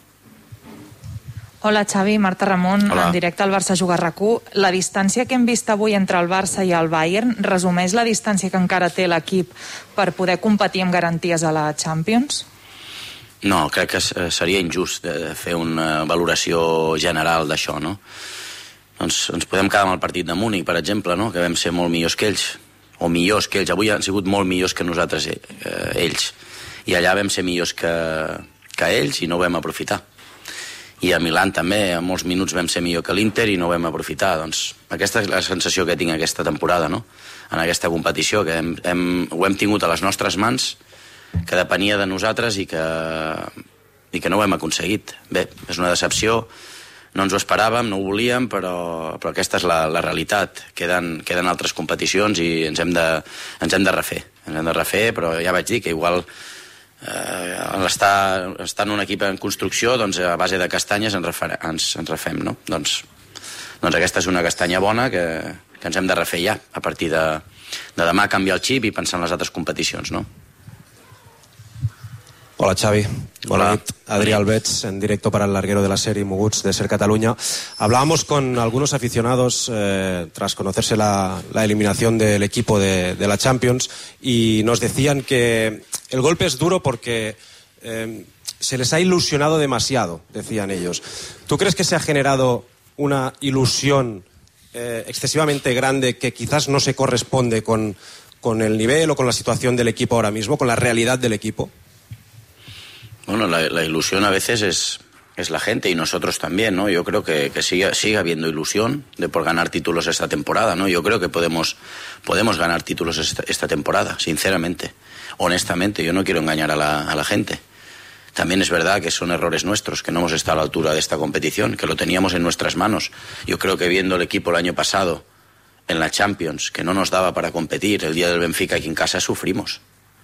Hola, Xavi, Marta Ramon, Hola. En directe al Barça Juga RAC1. La distància que hem vist avui entre el Barça i el Bayern resumeix la distància que encara té l'equip per poder competir amb garanties a la Champions? No, crec que seria injust de fer una valoració general d'això, no? Doncs ens podem quedar amb el partit de Múnich, per exemple, no? Que vam ser molt millors que ells, o millors que ells. Avui han sigut molt millors que nosaltres, ells. I allà vam ser millors que ells i no ho vam aprofitar. I a Milan també, a molts minuts vam ser millor que l'Inter i no ho vam aprofitar. Doncs aquesta és la sensació que tinc aquesta temporada, no? En aquesta competició, que ho hem tingut a les nostres mans, que depenia de nosaltres i que no ho hem aconseguit. Bé, és una decepció, no ens ho esperàvem, no ho volíem, però aquesta és la realitat. Queden altres competicions i ens hem de refer. Ens hem de refer, però ja vaig dir que igual estar en un equip en construcció, doncs a base de castanyes ens refem, no? Doncs aquesta és una castanya bona que ens hem de refer ja, a partir de demà canviar el xip i pensar en les altres competicions, no? Hola Xavi, buenas noches. Adrià Albets, en directo para el larguero de la serie Moguts de Ser Cataluña. Hablábamos con algunos aficionados tras conocerse la eliminación del equipo de la Champions y nos decían que el golpe es duro porque se les ha ilusionado demasiado, decían ellos. ¿Tú crees que se ha generado una ilusión excesivamente grande que quizás no se corresponde con el nivel o con la situación del equipo ahora mismo, con la realidad del equipo? Bueno, la ilusión a veces es la gente y nosotros también, ¿no? Yo creo que sigue habiendo ilusión por ganar títulos esta temporada, ¿no? Yo creo que podemos ganar títulos esta temporada, sinceramente, honestamente. Yo no quiero engañar a la gente. También es verdad que son errores nuestros, que no hemos estado a la altura de esta competición, que lo teníamos en nuestras manos. Yo creo que viendo el equipo el año pasado en la Champions, que no nos daba para competir, el día del Benfica aquí en casa sufrimos,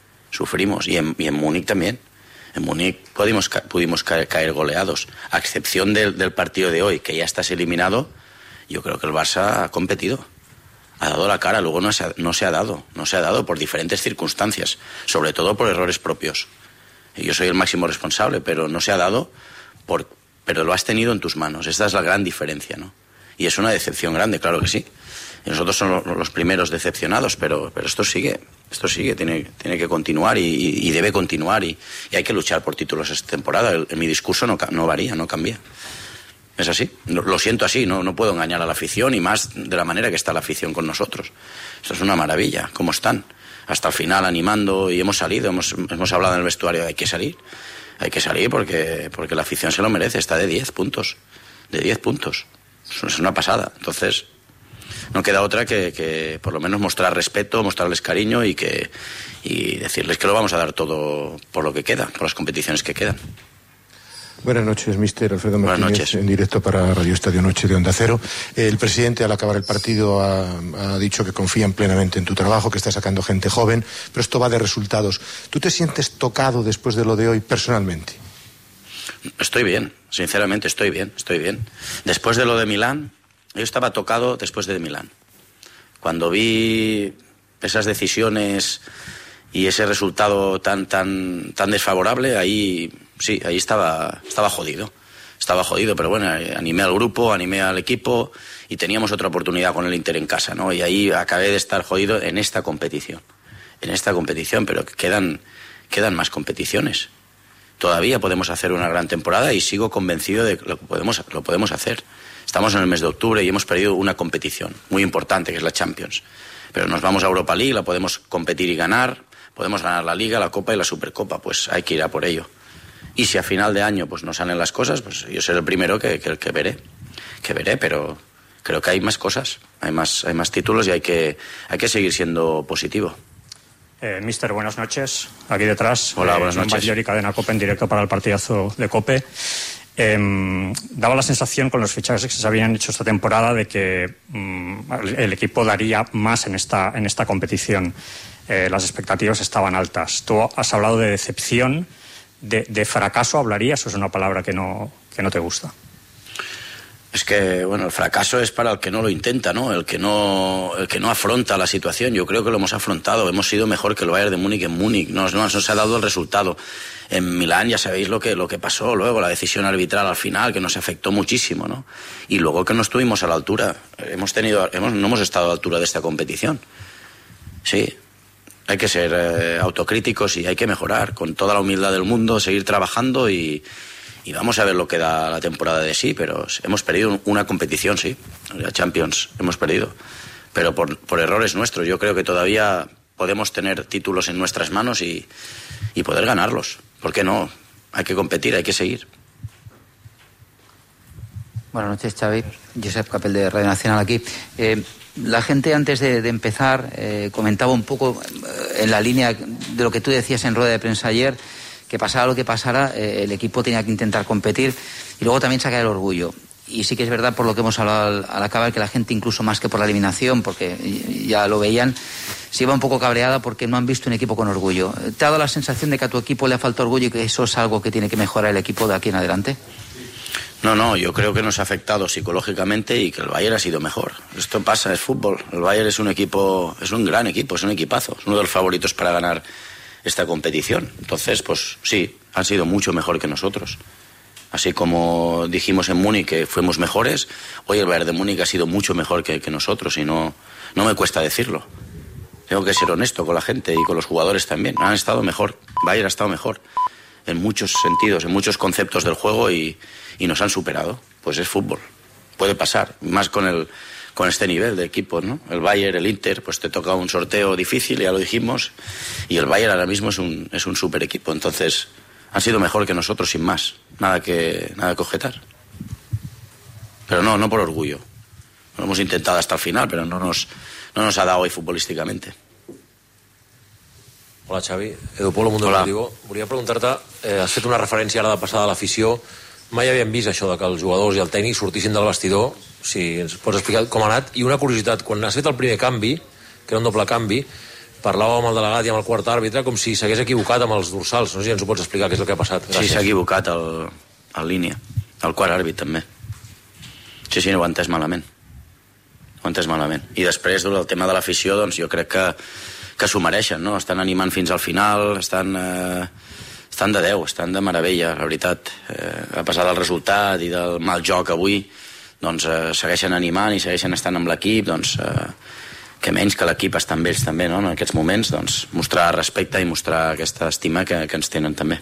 y en Múnich también. En Múnich pudimos caer goleados. A excepción del partido de hoy, que ya estás eliminado, yo creo que el Barça ha competido. Ha dado la cara, luego no se ha dado por diferentes circunstancias, sobre todo por errores propios. Yo soy el máximo responsable, pero no se ha dado, pero lo has tenido en tus manos. Esta es la gran diferencia, ¿no? Y es una decepción grande, claro que sí. Y nosotros somos los primeros decepcionados, pero esto sigue, tiene que continuar y debe continuar y hay que luchar por títulos esta temporada. Mi discurso no varía, no cambia. Es así, lo siento así, no puedo engañar a la afición y más de la manera que está la afición con nosotros. Esto es una maravilla, cómo están. Hasta el final animando y hemos salido, hemos hablado en el vestuario, hay que salir porque la afición se lo merece, está de 10 puntos, es una pasada. Entonces no queda otra que por lo menos mostrar respeto, mostrarles cariño y decirles que lo vamos a dar todo por lo que queda, por las competiciones que quedan. Buenas noches, mister Alfredo Martínez, en directo para Radio Estadio Noche de Onda Cero. El presidente, al acabar el partido, ha dicho que confían plenamente en tu trabajo, que está sacando gente joven, pero esto va de resultados. ¿Tú te sientes tocado después de lo de hoy personalmente? Estoy bien, sinceramente estoy bien. Después de lo de Milán, yo estaba tocado después de Milán. Cuando vi esas decisiones y ese resultado tan desfavorable, ahí estaba jodido. Pero bueno, animé al grupo, animé al equipo y teníamos otra oportunidad con el Inter en casa, ¿no? Y ahí acabé de estar jodido en esta competición, pero quedan más competiciones. Todavía podemos hacer una gran temporada y sigo convencido de que lo podemos hacer. Estamos en el mes de octubre y hemos perdido una competición muy importante, que es la Champions. Pero nos vamos a Europa League, la podemos competir y ganar, podemos ganar la Liga, la Copa y la Supercopa, pues hay que ir a por ello. Y si a final de año pues no salen las cosas, pues yo seré el primero que veré, pero creo que hay más cosas, hay más títulos y hay que seguir siendo positivo. Mister, buenas noches. Aquí detrás. Hola, buenas noches. Bayer y Cadena COPE en directo para el partidazo de COPE. Daba la sensación con los fichajes que se habían hecho esta temporada de que el equipo daría más en esta competición. Las expectativas estaban altas. Tú has hablado de decepción, de fracaso hablarías, o es una palabra que no te gusta? Es que, bueno, el fracaso es para el que no lo intenta, ¿no? El que no afronta la situación. Yo creo que lo hemos afrontado. Hemos sido mejor que el Bayern de Múnich en Múnich. No se ha dado el resultado. En Milán ya sabéis lo que pasó luego, la decisión arbitral al final, que nos afectó muchísimo, ¿no? Y luego que no estuvimos a la altura. No hemos estado a la altura de esta competición. Sí, hay que ser autocríticos y hay que mejorar con toda la humildad del mundo, seguir trabajando y vamos a ver lo que da la temporada de sí, pero hemos perdido una competición, sí, la Champions hemos perdido, pero por errores nuestros. Yo creo que todavía podemos tener títulos en nuestras manos y poder ganarlos. ¿Por qué no? Hay que competir, hay que seguir. Buenas noches, Xavi. Josep Capel de Radio Nacional aquí. La gente antes de empezar comentaba un poco en la línea de lo que tú decías en rueda de prensa ayer, que pasara lo que pasara, el equipo tenía que intentar competir y luego también sacar el orgullo. Y sí que es verdad, por lo que hemos hablado al acabar, que la gente, incluso más que por la eliminación, porque ya lo veían, se iba un poco cabreada porque no han visto un equipo con orgullo. ¿Te ha dado la sensación de que a tu equipo le ha faltado orgullo y que eso es algo que tiene que mejorar el equipo de aquí en adelante? No, yo creo que nos ha afectado psicológicamente y que el Bayern ha sido mejor. Esto pasa, es fútbol. El Bayern es un equipo, es un gran equipo, es un equipazo. Es uno de los favoritos para ganar esta competición. Entonces, pues sí, han sido mucho mejor que nosotros. Así como dijimos en Múnich que fuimos mejores, hoy el Bayern de Múnich ha sido mucho mejor que nosotros y no me cuesta decirlo. Tengo que ser honesto con la gente y con los jugadores también. Han estado mejor, Bayern ha estado mejor en muchos sentidos, en muchos conceptos del juego y nos han superado. Pues es fútbol, puede pasar, más con este nivel de equipos, ¿no? El Bayern, el Inter, pues te toca un sorteo difícil, ya lo dijimos, y el Bayern ahora mismo es un super equipo. Entonces han sido mejor que nosotros sin más, nada que objetar. Pero no por orgullo. Lo hemos intentado hasta el final, pero no nos ha dado hoy futbolísticamente. Hola, Xavi. Edu Polo, Mundo Deportivo. Volia preguntar-te, has fet una referència ara de passada a l'afició. Mai havíem vist això de que els jugadors i el tècnic sortissin del vestidor. Si ens pots explicar com ha anat. I una curiositat, quan has fet el primer canvi, que era un doble canvi, parlàveu amb el delegat i amb el quart àrbitre com si s'hagués equivocat amb els dorsals. No sé si ens ho pots explicar, què és el que ha passat. Gràcies. Sí, s'ha equivocat en línia. El quart àrbit, també. Sí, no ho ha entès malament. Ho ha entès malament. I després, el tema de l'afició, doncs jo crec que s'ho mereixen, no? Estan animant fins al final, estan de 10, estan de meravella, la veritat. A pesar del resultat i del mal joc avui, doncs segueixen animant i segueixen estant amb l'equip, doncs que menys que l'equip està amb ells també, no? En aquests moments, doncs mostrar respecte i mostrar aquesta estima que ens tenen també.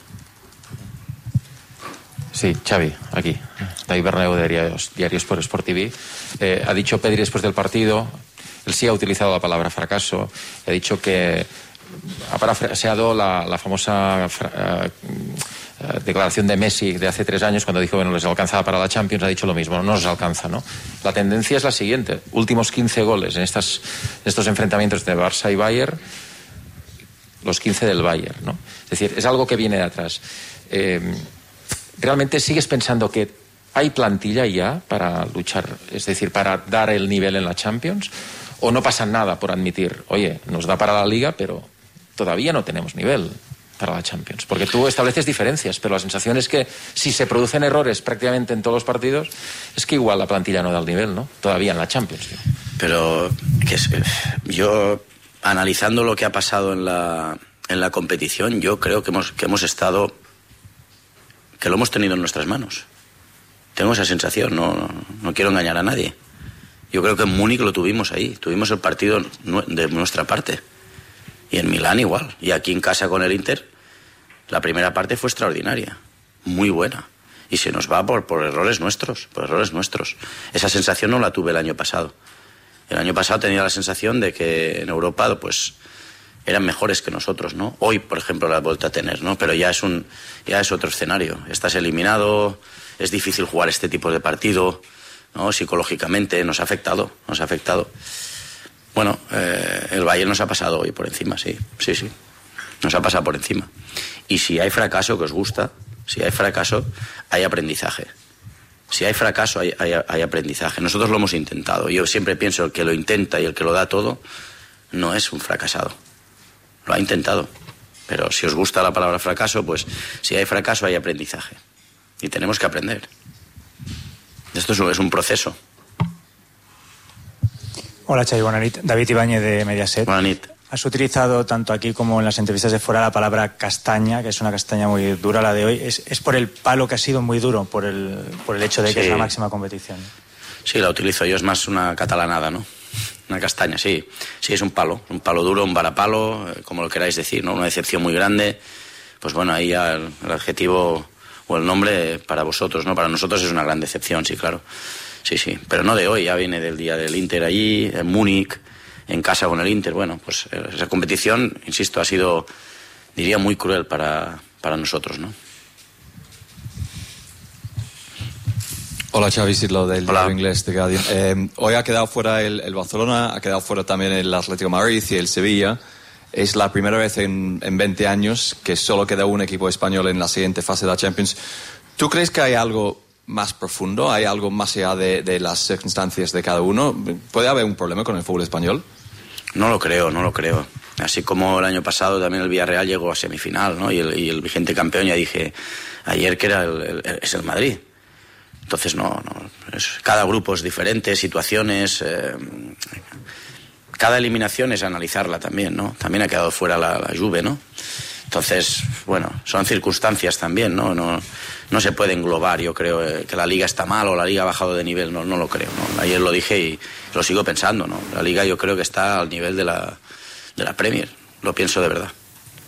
Sí, Xavi, aquí. David Bernabéu de Diario Sport TV. Ha dicho Pedri después del partido, él sí ha utilizado la palabra fracaso, ha dicho que ha parafraseado la famosa declaración de Messi de hace 3 años cuando dijo que no les alcanzaba para la Champions. Ha dicho lo mismo, no nos alcanza, ¿no? La tendencia es la siguiente: últimos 15 goles en estos enfrentamientos de Barça y Bayern, los 15 del Bayern, ¿no? Es decir, es algo que viene de atrás. ¿Realmente sigues pensando que hay plantilla ya para luchar, es decir, para dar el nivel en la Champions? ¿O no pasa nada por admitir, oye, nos da para la Liga, pero todavía no tenemos nivel para la Champions? Porque tú estableces diferencias, pero la sensación es que si se producen errores prácticamente en todos los partidos, es que igual la plantilla no da el nivel, ¿no? Todavía en la Champions. Tío. Pero yo, analizando lo que ha pasado en la competición, yo creo que hemos estado, que lo hemos tenido en nuestras manos. Tengo esa sensación, no quiero engañar a nadie. Yo creo que en Múnich lo tuvimos ahí, tuvimos el partido de nuestra parte. Y en Milán igual. Y aquí en casa con el Inter, la primera parte fue extraordinaria, muy buena. Y se nos va por errores nuestros, Esa sensación no la tuve el año pasado. El año pasado tenía la sensación de que en Europa, pues, eran mejores que nosotros, ¿no? Hoy, por ejemplo, la he vuelto a tener, ¿no? Pero ya es otro escenario. Estás eliminado, es difícil jugar este tipo de partido, ¿no? Psicológicamente nos ha afectado. Bueno, el Bayern nos ha pasado hoy por encima, sí. Nos ha pasado por encima. Y si hay fracaso, que os gusta, si hay fracaso, hay aprendizaje. Si hay fracaso, hay aprendizaje. Nosotros lo hemos intentado. Yo siempre pienso que el que lo intenta y el que lo da todo no es un fracasado. Lo ha intentado. Pero si os gusta la palabra fracaso, pues si hay fracaso, hay aprendizaje. Y tenemos que aprender. Esto es un proceso. Hola, Xavi, buenas noches. David Ibáñez, de Mediaset. Buenas noches. Has utilizado tanto aquí como en las entrevistas de fuera la palabra castaña, que es una castaña muy dura la de hoy. ¿Es por el palo que ha sido muy duro, por el hecho de que es la máxima competición? Sí, la utilizo yo, es más una catalanada, ¿no? Una castaña, sí. Sí, es un palo duro, un varapalo, como lo queráis decir, ¿no? Una decepción muy grande. Pues bueno, ahí ya el adjetivo o el nombre para vosotros, ¿no? Para nosotros es una gran decepción, sí, claro. Sí, pero no de hoy, ya viene del día del Inter allí, en Múnich, en casa con el Inter. Bueno, pues esa competición, insisto, ha sido, diría, muy cruel para nosotros, ¿no? Hola, Xavi Sidlo, del diario inglés de Guardian. Hoy ha quedado fuera el Barcelona, ha quedado fuera también el Atlético de Madrid y el Sevilla. Es la primera vez en 20 años que solo queda un equipo español en la siguiente fase de la Champions. ¿Tú crees que hay algo más profundo? ¿Hay algo más allá de las circunstancias de cada uno? ¿Puede haber un problema con el fútbol español? No lo creo. Así como el año pasado también el Villarreal llegó a semifinal, ¿no? Y el vigente campeón, ya dije ayer que es el Madrid. Entonces cada grupo es diferente, situaciones, cada eliminación es analizarla también, ¿no? También ha quedado fuera la Juve, ¿no? Entonces, bueno, son circunstancias también, ¿no? No se puede englobar, yo creo, que la Liga está mal o la Liga ha bajado de nivel, no lo creo, ¿no? Ayer lo dije y lo sigo pensando, ¿no? La Liga yo creo que está al nivel de la Premier, lo pienso de verdad.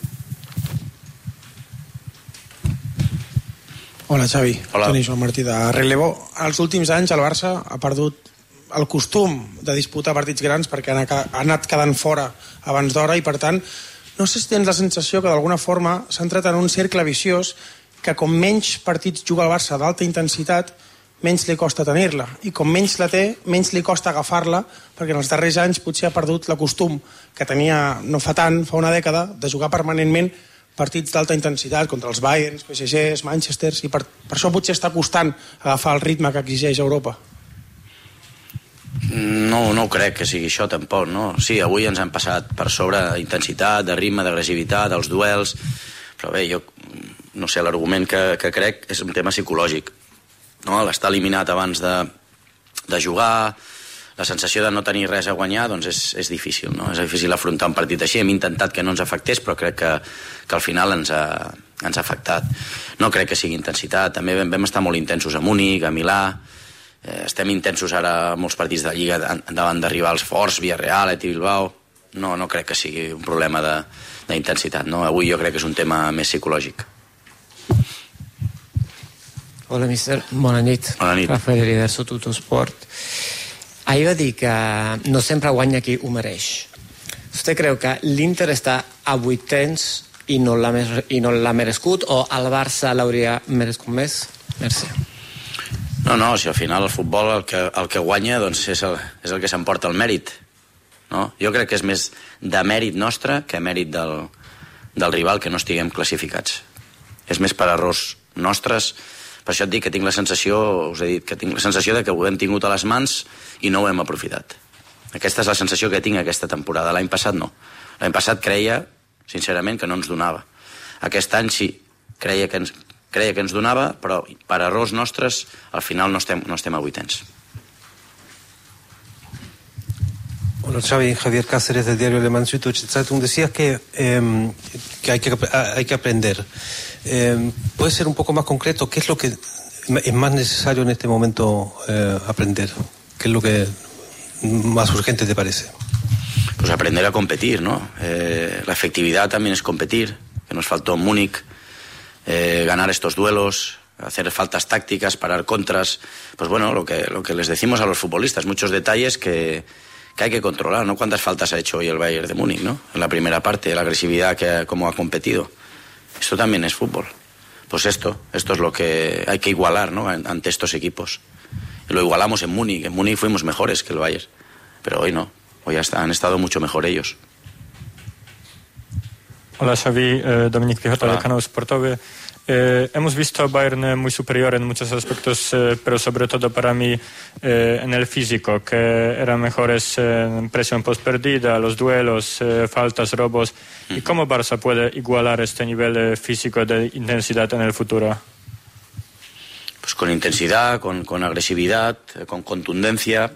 Hola, Xavi. Hola. Toni Joan Martí, de Relevo. Els últims anys el Barça ha perdut el costum de disputar partits grans perquè ha anat quedant fora abans d'hora i, per tant, no sé si tens la sensació que d'alguna forma s'ha entrat en un cercle viciós que com menys partits juga el Barça d'alta intensitat, menys li costa tenir-la. I com menys la té, menys li costa agafar-la, perquè en els darrers anys potser ha perdut la costum que tenia no fa tant, fa una dècada, de jugar permanentment partits d'alta intensitat contra els Bayerns, PSGs, Manchesters, i per això potser està costant agafar el ritme que exigeix Europa. No crec que sigui això tampoc, no? Sí, avui ens han passat per sobre d'intensitat, de ritme, d'agressivitat, dels duels, però bé, jo no sé, l'argument que crec és un tema psicològic, no? L'estar eliminat abans de jugar, la sensació de no tenir res a guanyar, doncs és difícil, no? És difícil afrontar un partit així. Hem intentat que no ens afectés, però crec que al final ens ha afectat. No crec que sigui intensitat. També vam estar molt intensos a Múnich, a Milà. Estem intensos ara a molts partits de Lliga davant de rivals forts, Villarreal, Athletic Bilbao. No crec que sigui un problema d'intensitat, no? Avui jo crec que és un tema més psicològic. Hola, mister. Bona nit. Bona nit. Rafael Heridas, Tuttosport. Ahir va dir que no sempre guanya qui ho mereix. Vostè creu que l'Inter està a 800 i no l'ha merescut, o el Barça l'hauria merescut més? Merci. No, si al final el futbol el que guanya doncs és el que s'emporta el mèrit, no? Jo crec que és més de mèrit nostre que mèrit del rival que no estiguem classificats. És més per errors nostres. Per això et dic que tinc la sensació, us he dit, que tinc la sensació de que ho hem tingut a les mans i no ho hem aprofitat. Aquesta és la sensació que tinc aquesta temporada. L'any passat no. L'any passat creia, sincerament, que no ens donava. Aquest any sí, creia que ens donava, però per errors nostres al final no estem a 800. Hola, Xavi. Javier Cáceres, del diario Alemán Süddeutsche Zeitung. Decías que hay que aprender. ¿Puede ser un poco más concreto? ¿Qué es lo que es más necesario en este momento aprender? ¿Qué es lo que más urgente te parece? Pues aprender a competir, ¿no? La efectividad también es competir, que nos faltó en Múnich, ganar estos duelos, hacer faltas tácticas, parar contras. Pues bueno, lo que les decimos a los futbolistas, muchos detalles que hay que controlar, ¿no? ¿Cuántas faltas ha hecho hoy el Bayern de Múnich, ¿no? En la primera parte, la agresividad, cómo ha competido. Esto también es fútbol. Pues esto es lo que hay que igualar, ¿no? Ante estos equipos. Y lo igualamos en Múnich. En Múnich fuimos mejores que el Bayern. Pero hoy no. Hoy han estado mucho mejor ellos. Hola Xavi, Dominic Pijota del canal Sportowy. Hemos visto a Bayern muy superior en muchos aspectos, pero sobre todo para mí en el físico, que eran mejores en presión post perdida, los duelos, faltas, robos. ¿Y cómo Barça puede igualar este nivel físico de intensidad en el futuro? Pues con intensidad, con agresividad, con contundencia.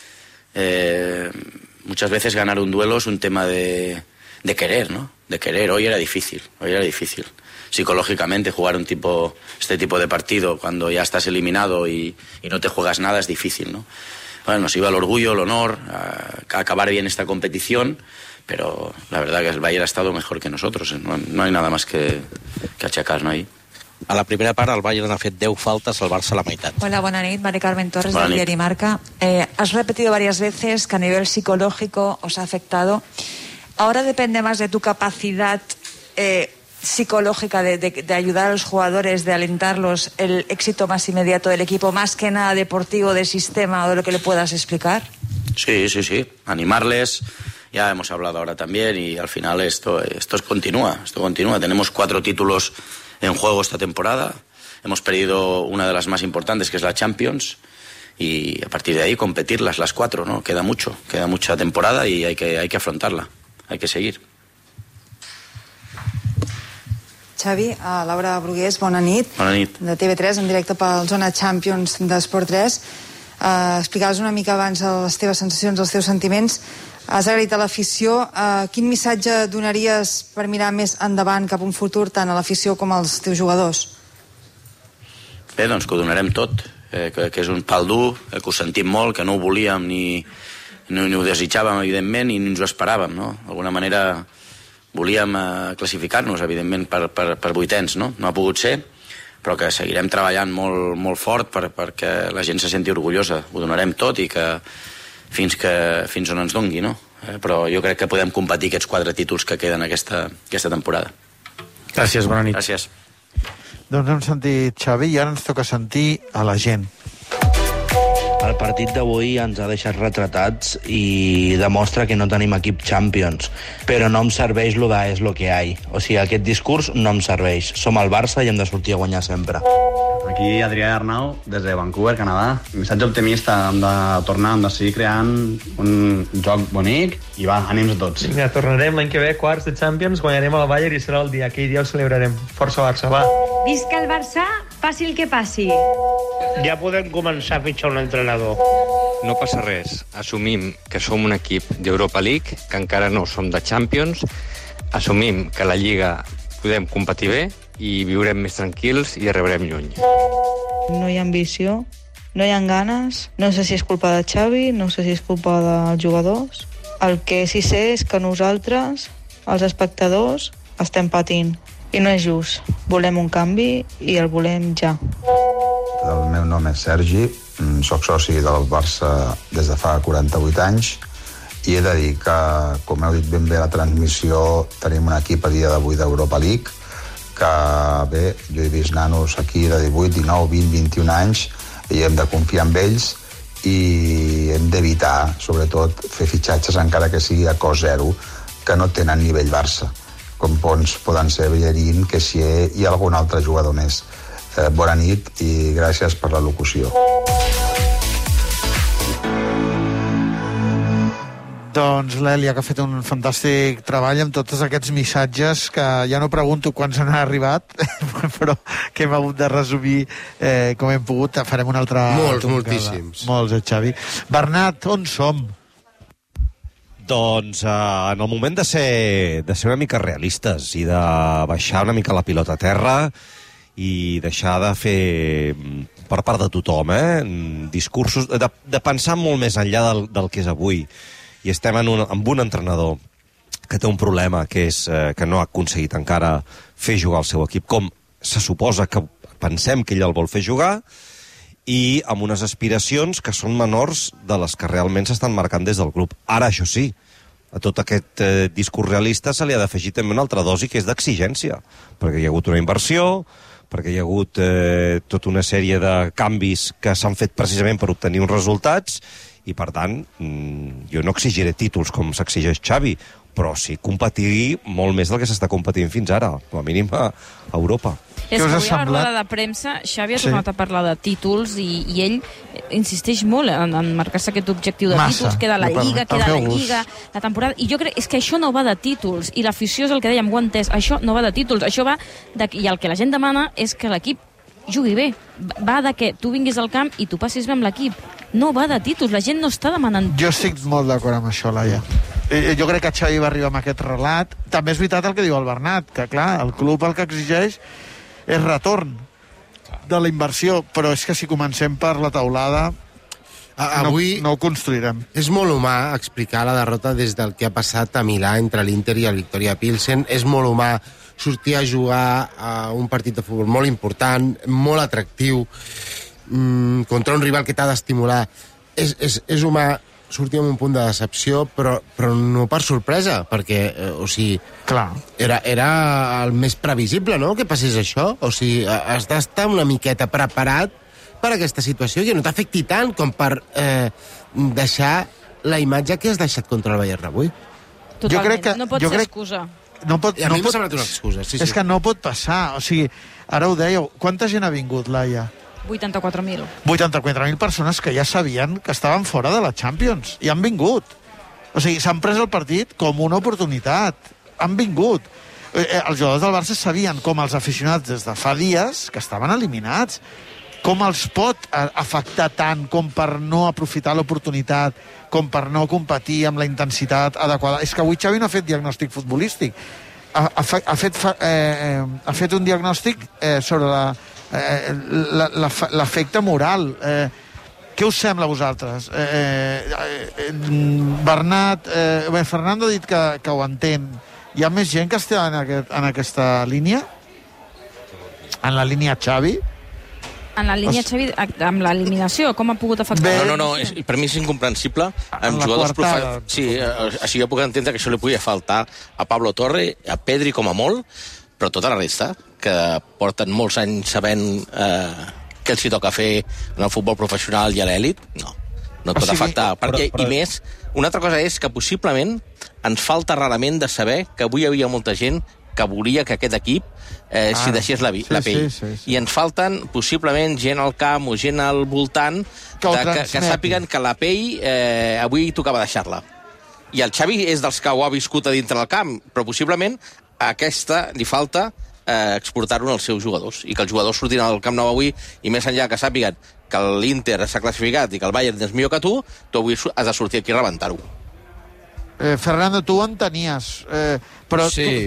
Muchas veces ganar un duelo es un tema de querer, ¿no? De querer. Hoy era difícil. Psicológicamente jugar este tipo de partido cuando ya estás eliminado y no te juegas nada es difícil, ¿no? Bueno, nos iba el orgullo, el honor, a acabar bien esta competición, pero la verdad que el Bayern ha estado mejor que nosotros. No hay nada más que achacar, ¿no? Ahí. A la primera part el Bayern ha fet 10 faltes, el Barça la meitat. Hola, buena nit, Mari Carmen Torres del diario Marca. Has repetido varias veces que a nivel psicológico os ha afectado. Ahora depende más de tu capacidad psicológica de ayudar a los jugadores, de alentarlos, el éxito más inmediato del equipo, más que nada deportivo, de sistema o de lo que le puedas explicar. Sí. Animarles. Ya hemos hablado ahora también y al final esto continúa. Tenemos 4 títulos en juego esta temporada. Hemos perdido una de las más importantes, que es la Champions, y a partir de ahí competirlas las 4, ¿no? Queda mucha temporada y hay que afrontarla, hay que seguir. Xavi, Laura Brugués, bona nit. Bona nit. De TV3, en directe pel Zona Champions d'Esport 3. Explicaves una mica abans les teves sensacions, els teus sentiments. Has agraït a l'afició. Quin missatge donaries per mirar més endavant cap a un futur tant a l'afició com als teus jugadors? Bé, doncs que ho donarem tot, que és un pal dur, que ho sentim molt, que no ho volíem ni ho desitjàvem, evidentment, i ni ens ho esperàvem, no? D'alguna manera volíem classificar-nos, evidentment, per vuitens, no? No ha pogut ser, però que seguirem treballant molt fort perquè la gent se senti orgullosa. Ho donarem tot i que fins on ens dongui, no? Però jo crec que podem competir aquests 4 títols que queden aquesta temporada. Gràcies, bona nit. Gràcies. Doncs hem sentit Xavi i ara ens toca sentir a la gent. El partit d'avui ens ha deixat retratats i demostra que no tenim equip Champions, però no em serveix lo de és lo que hay. O sigui, aquest discurs no em serveix. Som el Barça i hem de sortir a guanyar sempre. Aquí Adrià Arnau, des de Vancouver, Canadà. Missatge optimista, hem de seguir creant un joc bonic i va, ànims a tots. Vinga, tornarem l'any que ve, quarts de Champions, guanyarem a la Bayern i serà el dia, aquell dia ho celebrarem. Força Barça, va. Visca el Barça, passi el que passi. Ja podem començar a fitxar un entrenador. No passa res. Assumim que som un equip d'Europa League, que encara no som de Champions. Assumim que la Lliga podem competir bé i viurem més tranquils i arribarem lluny. No hi ha ambició, no hi ha ganes. No sé si és culpa de Xavi, no sé si és culpa dels jugadors. El que sí sé és que nosaltres, els espectadors, estem patint. I no és just. Volem un canvi i el volem ja. El meu nom és Sergi, soc soci del Barça des de fa 48 anys i he de dir que, com heu dit ben bé a la transmissió, tenim un equip a dia d'avui d'Europa League que, bé, jo he vist nanos aquí de 18, 19, 20, 21 anys i hem de confiar en ells i hem d'evitar, sobretot, fer fitxatges encara que sigui a cost zero, que no tenen nivell Barça, com poden ser Bellerín, Kessié i algun altre jugador més. Bona nit i gràcies per la locució. Doncs l'Èlia, que ha fet un fantàstic treball amb tots aquests missatges que ja no pregunto quants han arribat, però que hem hagut de resumir com hem pogut. Farem una altra... Moltíssims. Molts, Xavi. Bernat, on som? Doncs en el moment de ser una mica realistes i de baixar una mica la pilota a terra i deixar de fer per part de tothom, discursos, de pensar molt més enllà del que és avui. I estem amb un entrenador que té un problema, que és que no ha aconseguit encara fer jugar el seu equip com se suposa que pensem que ell el vol fer jugar, i amb unes aspiracions que són menors de les que realment s'estan marcant des del club. Ara, això sí, a tot aquest discurs realista se li ha d'afegir també una altra dosi, que és d'exigència, perquè hi ha hagut una inversió, perquè hi ha hagut tota una sèrie de canvis que s'han fet precisament per obtenir uns resultats i per tant jo no exigiré títols com s'exigeix Xavi, però sí competir molt més del que s'està competint fins ara, com a mínim a Europa. És que avui a la roda de premsa Xavi ha tornat a parlar de títols i ell insisteix molt en marcar-se aquest objectiu de títols, queda la Lliga, la temporada, i jo crec que això no va de títols, i l'afició és el que dèiem, ho he entès, això no va de títols, això va i el que la gent demana és que l'equip jugui bé, va de que tu vinguis al camp i tu passis bé amb l'equip, no va de títols, la gent no està demanant títols. Jo estic molt d'acord amb això, Laia. Jo crec que Xavi va arribar amb aquest relat. També és veritat el que diu el Bernat, que clar, el club el que exigeix és retorn de la inversió, però és que si comencem per la taulada avui no ho construirem. És molt humà explicar la derrota des del que ha passat a Milà entre l'Inter i el Victoria Pilsen. És molt humà sortir a jugar a un partit de futbol molt important, molt atractiu, contra un rival que t'ha d'estimular. És humà sortir amb un punt de decepció, però no per sorpresa, perquè, o sigui, clar, era el més previsible, no?, que passés això. O sigui, has d'estar una miqueta preparat per a aquesta situació, que no t'afecti tant com per deixar la imatge que has deixat contra el Bayern avui. Totalment, no pot ser excusa. A mi m'ha semblat una excusa, sí. És que no pot passar, o sigui, ara ho dèieu, quanta gent ha vingut, Laia? 84.000. 84.000 persones que ja sabien que estaven fora de la Champions, i han vingut. O sigui, s'han pres el partit com una oportunitat. Han vingut. Els jugadors del Barça sabien com els aficionats des de fa dies que estaven eliminats, com els pot afectar tant com per no aprofitar l'oportunitat, com per no competir amb la intensitat adequada. És que avui Xavi no ha fet diagnòstic futbolístic. Ha fet un diagnòstic sobre l'efecte moral. Què us sembla a vosaltres? Bernat, Fernando ha dit que ho entén. Hi ha més gent que està en aquesta línia? En la línia Xavi? En la línia Xavi, amb l'eliminació, com ha pogut afectar? No, per mi és incomprensible. Amb jugadors sí, així jo puc entendre que això li pugui faltar a Pablo Torre, a Pedri com a molt, però tota la resta, que porten molts anys sabent què els hi toca fer en el futbol professional i a l'èlit, no et pot afectar. I més, una altra cosa és que possiblement ens falta rarament de saber que avui hi havia molta gent que volia que aquest equip s'hi deixés la pell. Sí. I ens falten possiblement gent al camp o gent al voltant que sàpiguen que la pell avui tocava deixar-la. I el Xavi és dels que ho ha viscut a dintre del camp, però possiblement a aquesta li falta exportar-ho als seus jugadors, i que els jugadors surtin al Camp Nou avui, i més enllà que sàpiguen que l'Inter s'ha classificat i que el Bayern és millor que tu avui has de sortir aquí a rebentar-ho. Fernando, tu ho entenies, però sí.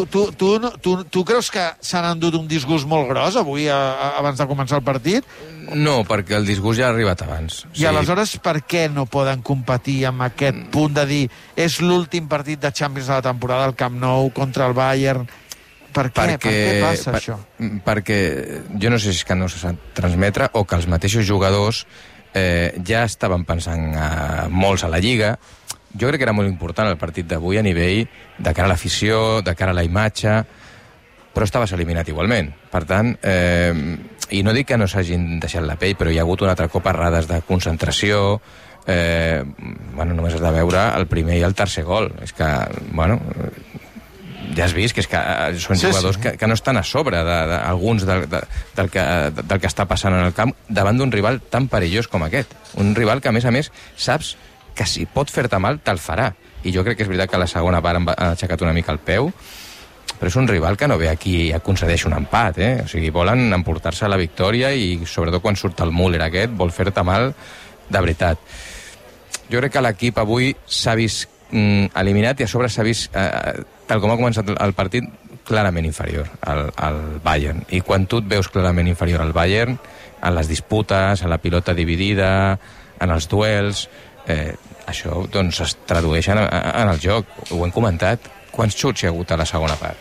Tu creus que s'han endut un disgust molt gros avui abans de començar el partit? No, perquè el disgust ja ha arribat abans. I aleshores per què no poden competir amb aquest punt de dir és l'últim partit de Champions de la temporada al Camp Nou contra el Bayern? Per què passa això? Perquè jo no sé si és que no se sap transmetre o que els mateixos jugadors ja estaven pensant molts a la Lliga. Jo crec que era molt important el partit d'avui a nivell de cara a l'afició, de cara a la imatge, però estaves eliminat igualment. Per tant, i no dic que no s'hagin deixat la pell, però hi ha hagut un altre cop errades de concentració, només has de veure el primer i el tercer gol. És que, ja has vist que són jugadors que no estan a sobre d'alguns del que està passant en el camp davant d'un rival tan perillós com aquest. Un rival que, a més, saps que si pot fer-te mal, te'l farà. I jo crec que és veritat que a la segona part han aixecat una mica el peu, però és un rival que no ve aquí i concedeix un empat, O sigui, volen emportar-se la victòria i, sobretot quan surt el Müller aquest, vol fer-te mal de veritat. Jo crec que l'equip avui s'ha vist eliminat i a sobre s'ha vist, tal com ha començat el partit, clarament inferior al Bayern. I quan tu et veus clarament inferior al Bayern, en les disputes, a la pilota dividida, en els duels, això doncs es tradueix en el joc. Ho hem comentat. Quants xuts hi ha hagut a la segona part?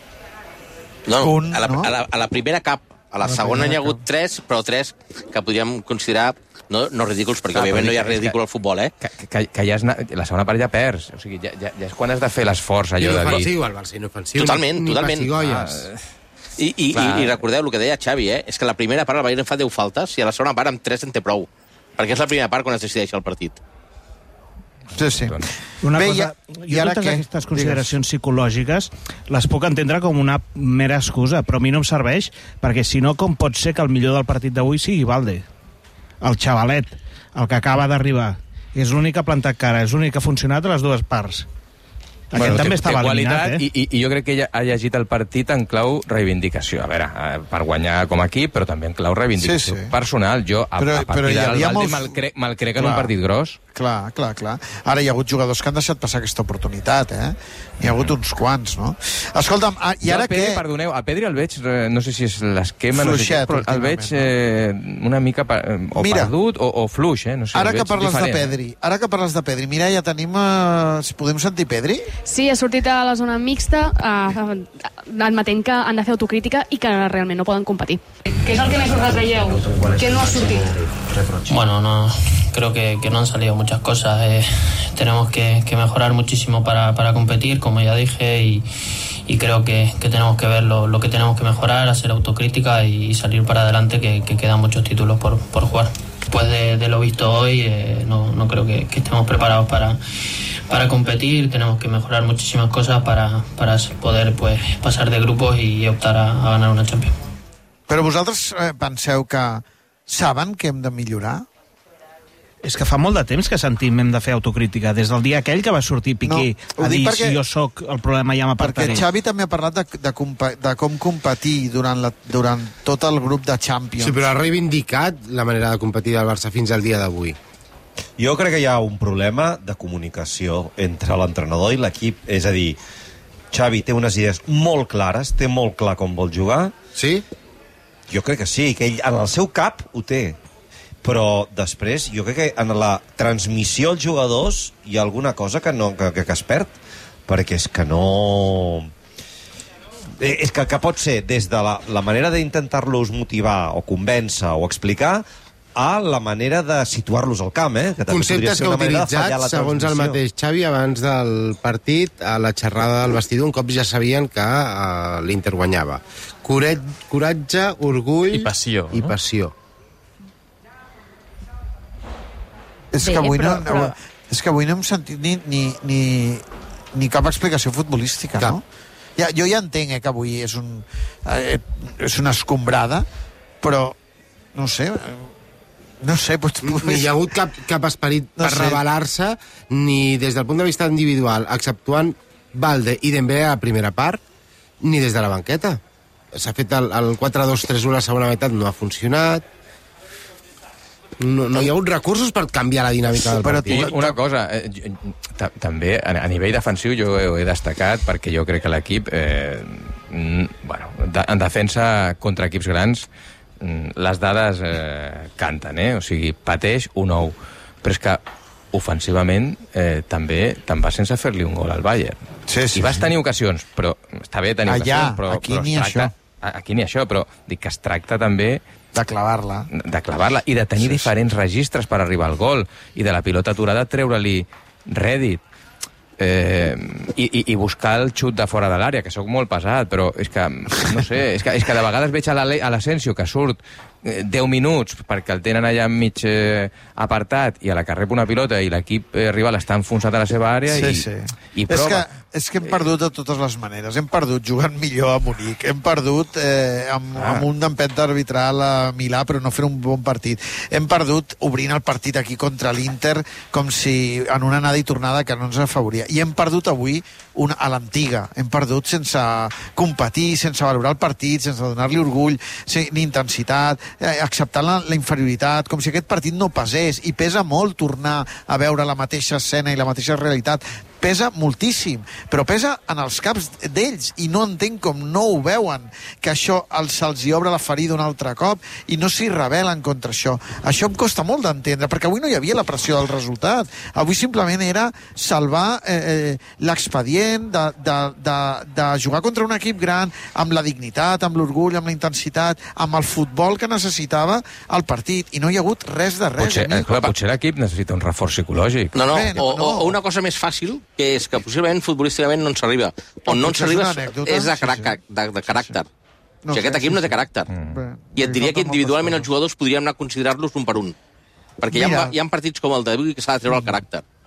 A la primera cap. A la segona hi ha hagut 3, però 3 que podríem considerar no ridículs, perquè òbviament no hi ha ridícul al futbol, Que ja la segona part ja perds. O sigui, ja és quan has de fer l'esforç, allò de dir... Inofensiu, el Barça, inofensiu. Totalment. I recordeu el que deia Xavi, és que la primera part el Bayern fa 10 faltes i a la segona part amb 3 en té prou. Perquè és la primera part quan es decideix el partit. Sí. Una cosa, jo totes aquestes consideracions psicològiques les puc entendre com una mera excusa, però a mi no em serveix, perquè si no, com pot ser que el millor del partit d'avui sigui Balde? El xavalet, el que acaba d'arribar. És l'únic que ha plantat cara, és l'únic que ha funcionat a les dues parts. Aquest també estava eliminat, I jo crec que ella ha llegit el partit en clau reivindicació. A veure, per guanyar com a equip, però també en clau reivindicació personal. Jo, a partir del Balde, me'l crec en un partit gros. Clar. Ara hi ha hagut jugadors que han deixat passar aquesta oportunitat, Hi ha hagut uns quants, no? Escolta'm, i ara què? Perdoneu, a Pedri el veig, no sé si és l'esquema, no sé què, però el veig una mica perdut o fluix, no sé. Ara que parles de Pedri, Mireia, tenim... Podem sentir Pedri? Sí, ha sortit a la zona mixta admetent que han de fer autocrítica i que realment no poden competir. Què és el que més us retreieu? Què no ha sortit? Bueno, no, creo que no han salido muchas cosas. Tenemos que mejorar muchísimo para competir, como ya dije, y creo que tenemos que ver lo que tenemos que mejorar, hacer autocrítica y salir para adelante, que quedan muchos títulos por jugar. Después de lo visto hoy, no creo que estemos preparados para competir. Tenemos que mejorar muchísimas cosas para poder pues pasar de grupos y optar a ganar una Champions. Però vosaltres penseu que saben que hem de millorar? És que fa molt de temps que sentim hem de fer autocrítica, des del dia aquell que va sortir Piqué a dir si jo sóc el problema ja m'apartaré. Perquè Xavi també ha parlat de com competir durant tot el grup de Champions. Sí, però ha reivindicat la manera de competir del Barça fins al dia d'avui. Jo crec que hi ha un problema de comunicació entre l'entrenador i l'equip, és a dir, Xavi té unes idees molt clares, té molt clar com vol jugar. Sí? Jo crec que sí, que ell en el seu cap ho té, però després jo crec que en la transmissió als jugadors hi ha alguna cosa que es perd, perquè és que no... És que pot ser des de la manera d'intentar-los motivar o convèncer o explicar a la manera de situar-los al camp, que conceptes que ha utilitzat, segons el mateix Xavi, abans del partit, a la xerrada del vestidor, un cop ja sabien que l'Inter guanyava. Coratge, orgull i passió. És que avui no hem sentit ni cap explicació futbolística, no? Jo ja entenc que avui és una escombrada, però no sé, ni hi ha hagut cap esperit per rebel·lar-se, ni des del punt de vista individual, exceptuant Balde i Dembélé a la primera part, ni des de la banqueta. S'ha fet el 4-2-3-1 a la segona meitat, no ha funcionat. No hi ha hagut recursos per canviar la dinàmica del partit. Una cosa, també a nivell defensiu jo ho he destacat, perquè jo crec que l'equip, en defensa contra equips grans, les dades canten, o sigui, pateix un ou, però és que ofensivament també te'n va sense fer-li un gol al Bayern. I vas tenir ocasions, però està bé tenir ocasions, però aquí ni això, però dic que es tracta també de clavar-la i de tenir diferents registres per arribar al gol, i de la pilota aturada treure-li rèdit, i buscar el xut de fora de l'àrea, que sóc molt pesat, però és que, no sé, és que de vegades veig a l'Asensio que surt 10 minuts perquè el tenen allà mig apartat i a la que rep una pilota i l'equip rival està enfonsat a la seva àrea i prova. És que hem perdut de totes les maneres. Hem perdut jugant millor a Munic, hem perdut amb un empenta arbitral a Milà però no fer un bon partit. Hem perdut obrint el partit aquí contra l'Inter com si en una anada i tornada que no ens afavoria. I hem perdut avui a l'antiga. Hem perdut sense competir, sense valorar el partit, sense donar-li orgull, ni intensitat, acceptant la inferioritat, com si aquest partit no pesés. I pesa molt tornar a veure la mateixa escena i la mateixa realitat. Pesa moltíssim, però pesa en els caps d'ells i no entenc com no ho veuen, que això se'ls obre la ferida un altre cop i no s'hi rebel·len contra això. Això em costa molt d'entendre, perquè avui no hi havia la pressió del resultat. Avui simplement era salvar l'expedient de jugar contra un equip gran amb la dignitat, amb l'orgull, amb la intensitat, amb el futbol que necessitava el partit, i no hi ha hagut res de res. Potser l'equip necessita un reforç psicològic. O una cosa més fàcil, que és que possiblement futbolísticament no ens arriba. On no ens arriba és de caràcter. O sigui, aquest equip no té caràcter. I et diria que individualment els jugadors podríem anar a considerar-los un per un. Perquè hi ha partits com el d'avui que s'ha de treure el caràcter.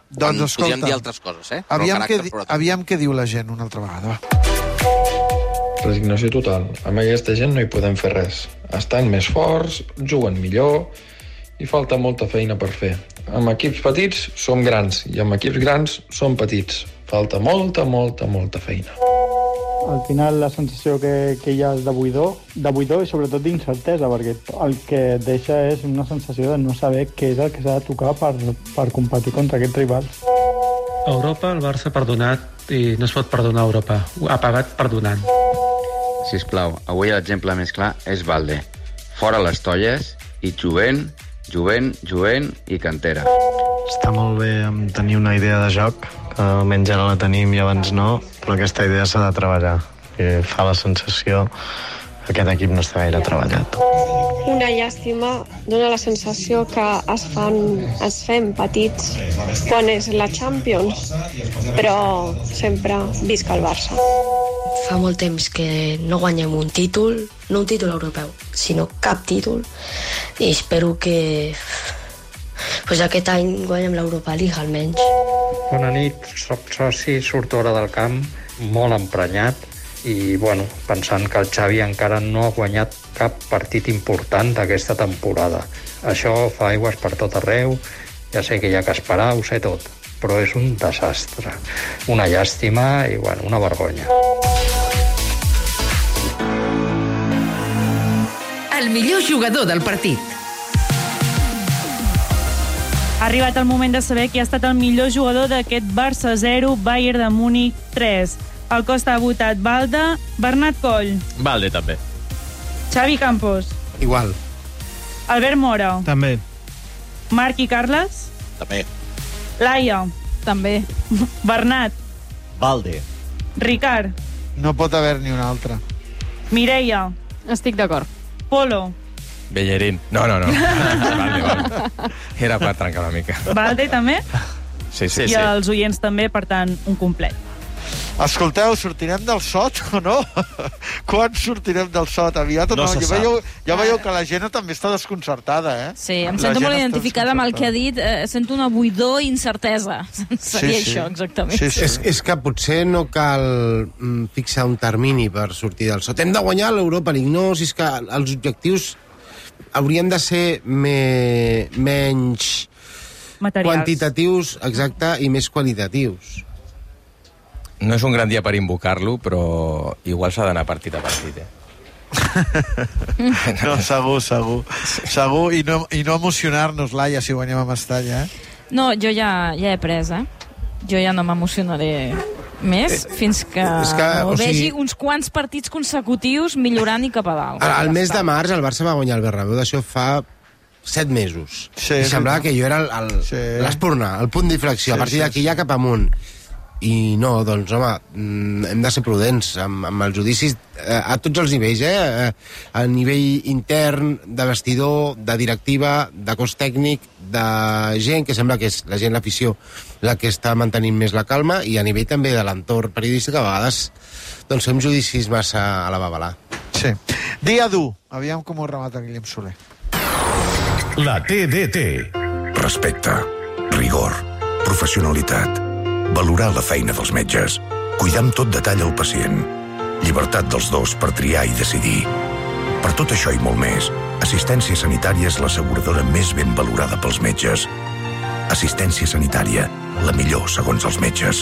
quan podríem dir altres coses, eh? Aviam què diu la gent una altra vegada, va. Resignació total. Amb aquesta gent no hi podem fer res. Estan més forts, juguen millor i falta molta feina per fer. Amb equips petits som grans i amb equips grans som petits. Falta molta feina. Al final la sensació que hi ha és de buidor i sobretot d'incertesa, perquè el que et deixa és una sensació de no saber què és el que s'ha de tocar per competir contra aquests rivals. A Europa el Barça ha perdonat i no es pot perdonar a Europa. Ha pagat perdonant. Sisplau, avui l'exemple més clar és Valde. Fora les tolles i jovent i cantera. Està molt bé tenir una idea de joc, que almenys ara la tenim i abans no, però aquesta idea s'ha de treballar. I fa la sensació que aquest equip no està gaire treballat. Una llàstima, dona la sensació que es fem petits quan és la Champions, però sempre visca el Barça. Fa molt temps que no guanyem un títol, no un títol europeu, sinó cap títol, i espero que aquest any guanyem l'Europa League almenys. Bona nit, soc soci, surto hora del camp, molt emprenyat, i pensant que el Xavi encara no ha guanyat cap partit important d'aquesta temporada. Això fa aigües per tot arreu, ja sé que hi ha que esperar, ho sé tot, però és un desastre, una llàstima i una vergonya. El millor jugador del partit. Ha arribat el moment de saber qui ha estat el millor jugador d'aquest Barça 0, Bayern de Múnich 3. Al Costa ha votat Valde, Bernat Coll. Valde, també. Xavi Campos. Igual. Albert Mora. També. Marc i Carles. També. Laia. També. Bernat. Valde. Ricard. No pot haver ni una altra. Mireia. Estic d'acord. Polo. Bellerín. No. Valde. Era per trencar una mica. Valde també? Sí. I els oients també, per tant, un complet. Escolteu, sortirem del sot o no? Quan sortirem del sot? Aviat o no? Ja veieu que la gent també està desconcertada, eh? Sí, em sento molt identificada amb el que ha dit. Sento una buidor i incertesa. Seria això, exactament. És que potser no cal fixar un termini per sortir del sot. Hem de guanyar l'Europa League. No, si és que els objectius haurien de ser menys materials, quantitatius, exacte, i més qualitatius. No és un gran dia per invocar-lo, però igual s'ha d'anar partit a partit, No, segur. I no emocionar-nos, Laia, si guanyem a Mestalla, No, jo ja he pres, Jo ja no m'emocionaré més fins que vegi uns quants partits consecutius millorant i cap a dalt. Al mes de març el Barça va guanyar el Bernabéu, d'això fa 7 mesos. I semblava que jo era l'espurna, el punt d'inflexió. A partir d'aquí ja cap amunt. I no, doncs, home, hem de ser prudents amb els judicis a tots els nivells, a nivell intern, de vestidor, de directiva, de cos tècnic, de gent, que sembla que és la gent, l'afició, la que està mantenint més la calma, i a nivell també de l'entorn periodístic, a vegades doncs fem judicis massa a la babalà. Sí. Dia dur. Aviam com ho remata Guillem Soler. La TDT. Respecte, rigor, professionalitat, valorar la feina dels metges, cuidar amb tot detall el pacient, llibertat dels dos per triar i decidir. Per tot això i molt més, Assistència Sanitària és l'asseguradora més ben valorada pels metges. Assistència Sanitària, la millor segons els metges.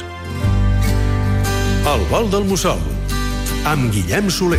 El vol del Mussol, amb Guillem Soler.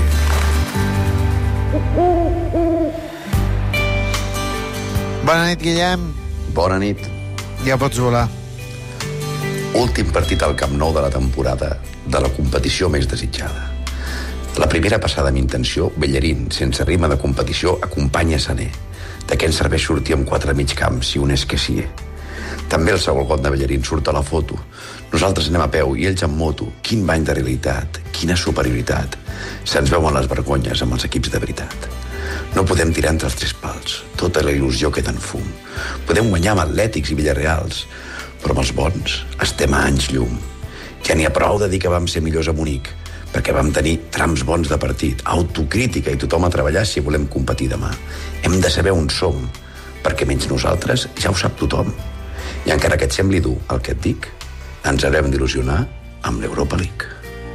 Bona nit, Guillem. Bona nit. Ja pots volar. Últim partit al Camp Nou de la temporada, de la competició més desitjada. La primera passada amb intenció, Bellerín, sense ritme de competició, acompanya Sané. De què ens serveix sortir amb 4 mig camps si un és que sí. També el segon got de Bellerín surt a la foto. Nosaltres anem a peu i ells amb moto. Quin bany de realitat, quina superioritat. Se'ns veuen les vergonyes amb els equips de veritat. No podem tirar entre els 3 pals. Tota la il·lusió queda en fum. Podem guanyar amb Atlètics i Villareals, però amb els bons estem a anys llum. Ja n'hi ha prou de dir que vam ser millors a Munic, perquè vam tenir trams bons de partit, autocrítica i tothom a treballar si volem competir demà. Hem de saber on som, perquè menys nosaltres ja ho sap tothom. I encara que et sembli dur el que et dic, ens haurem d'il·lusionar amb l'Europa League.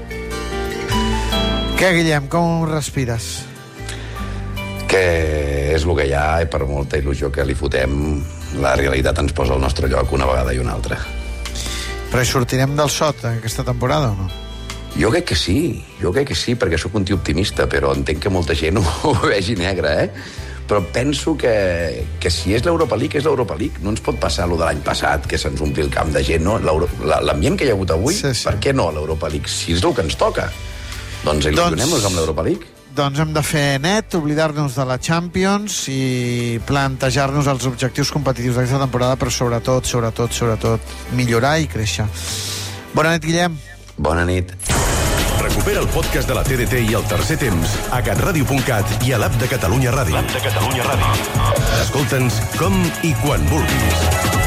Què, Guillem, com respires? Que és el que hi ha i per molta il·lusió que li fotem, la realitat ens posa al nostre lloc una vegada i una altra. Però hi sortirem del sot aquesta temporada o no? Jo crec que sí, perquè sóc un tio optimista, però entenc que molta gent ho vegi negre, Però penso que si és l'Europa League, és l'Europa League. No ens pot passar allò de l'any passat, que se'ns ompli el camp de gent, no? L'ambient que hi ha hagut avui, sí. Per què no l'Europa League? Si és el que ens toca. Doncs il·lusionem-nos amb l'Europa League. Doncs hem de fer net, oblidar-nos de la Champions i plantejar-nos els objectius competitius d'aquesta temporada, però sobretot, millorar i créixer. Bona nit, Guillem. Bona nit. Recupera el podcast de la TDT i el tercer temps a catradio.cat i a l'app de Catalunya Ràdio. Escolta'ns com i quan vulguis.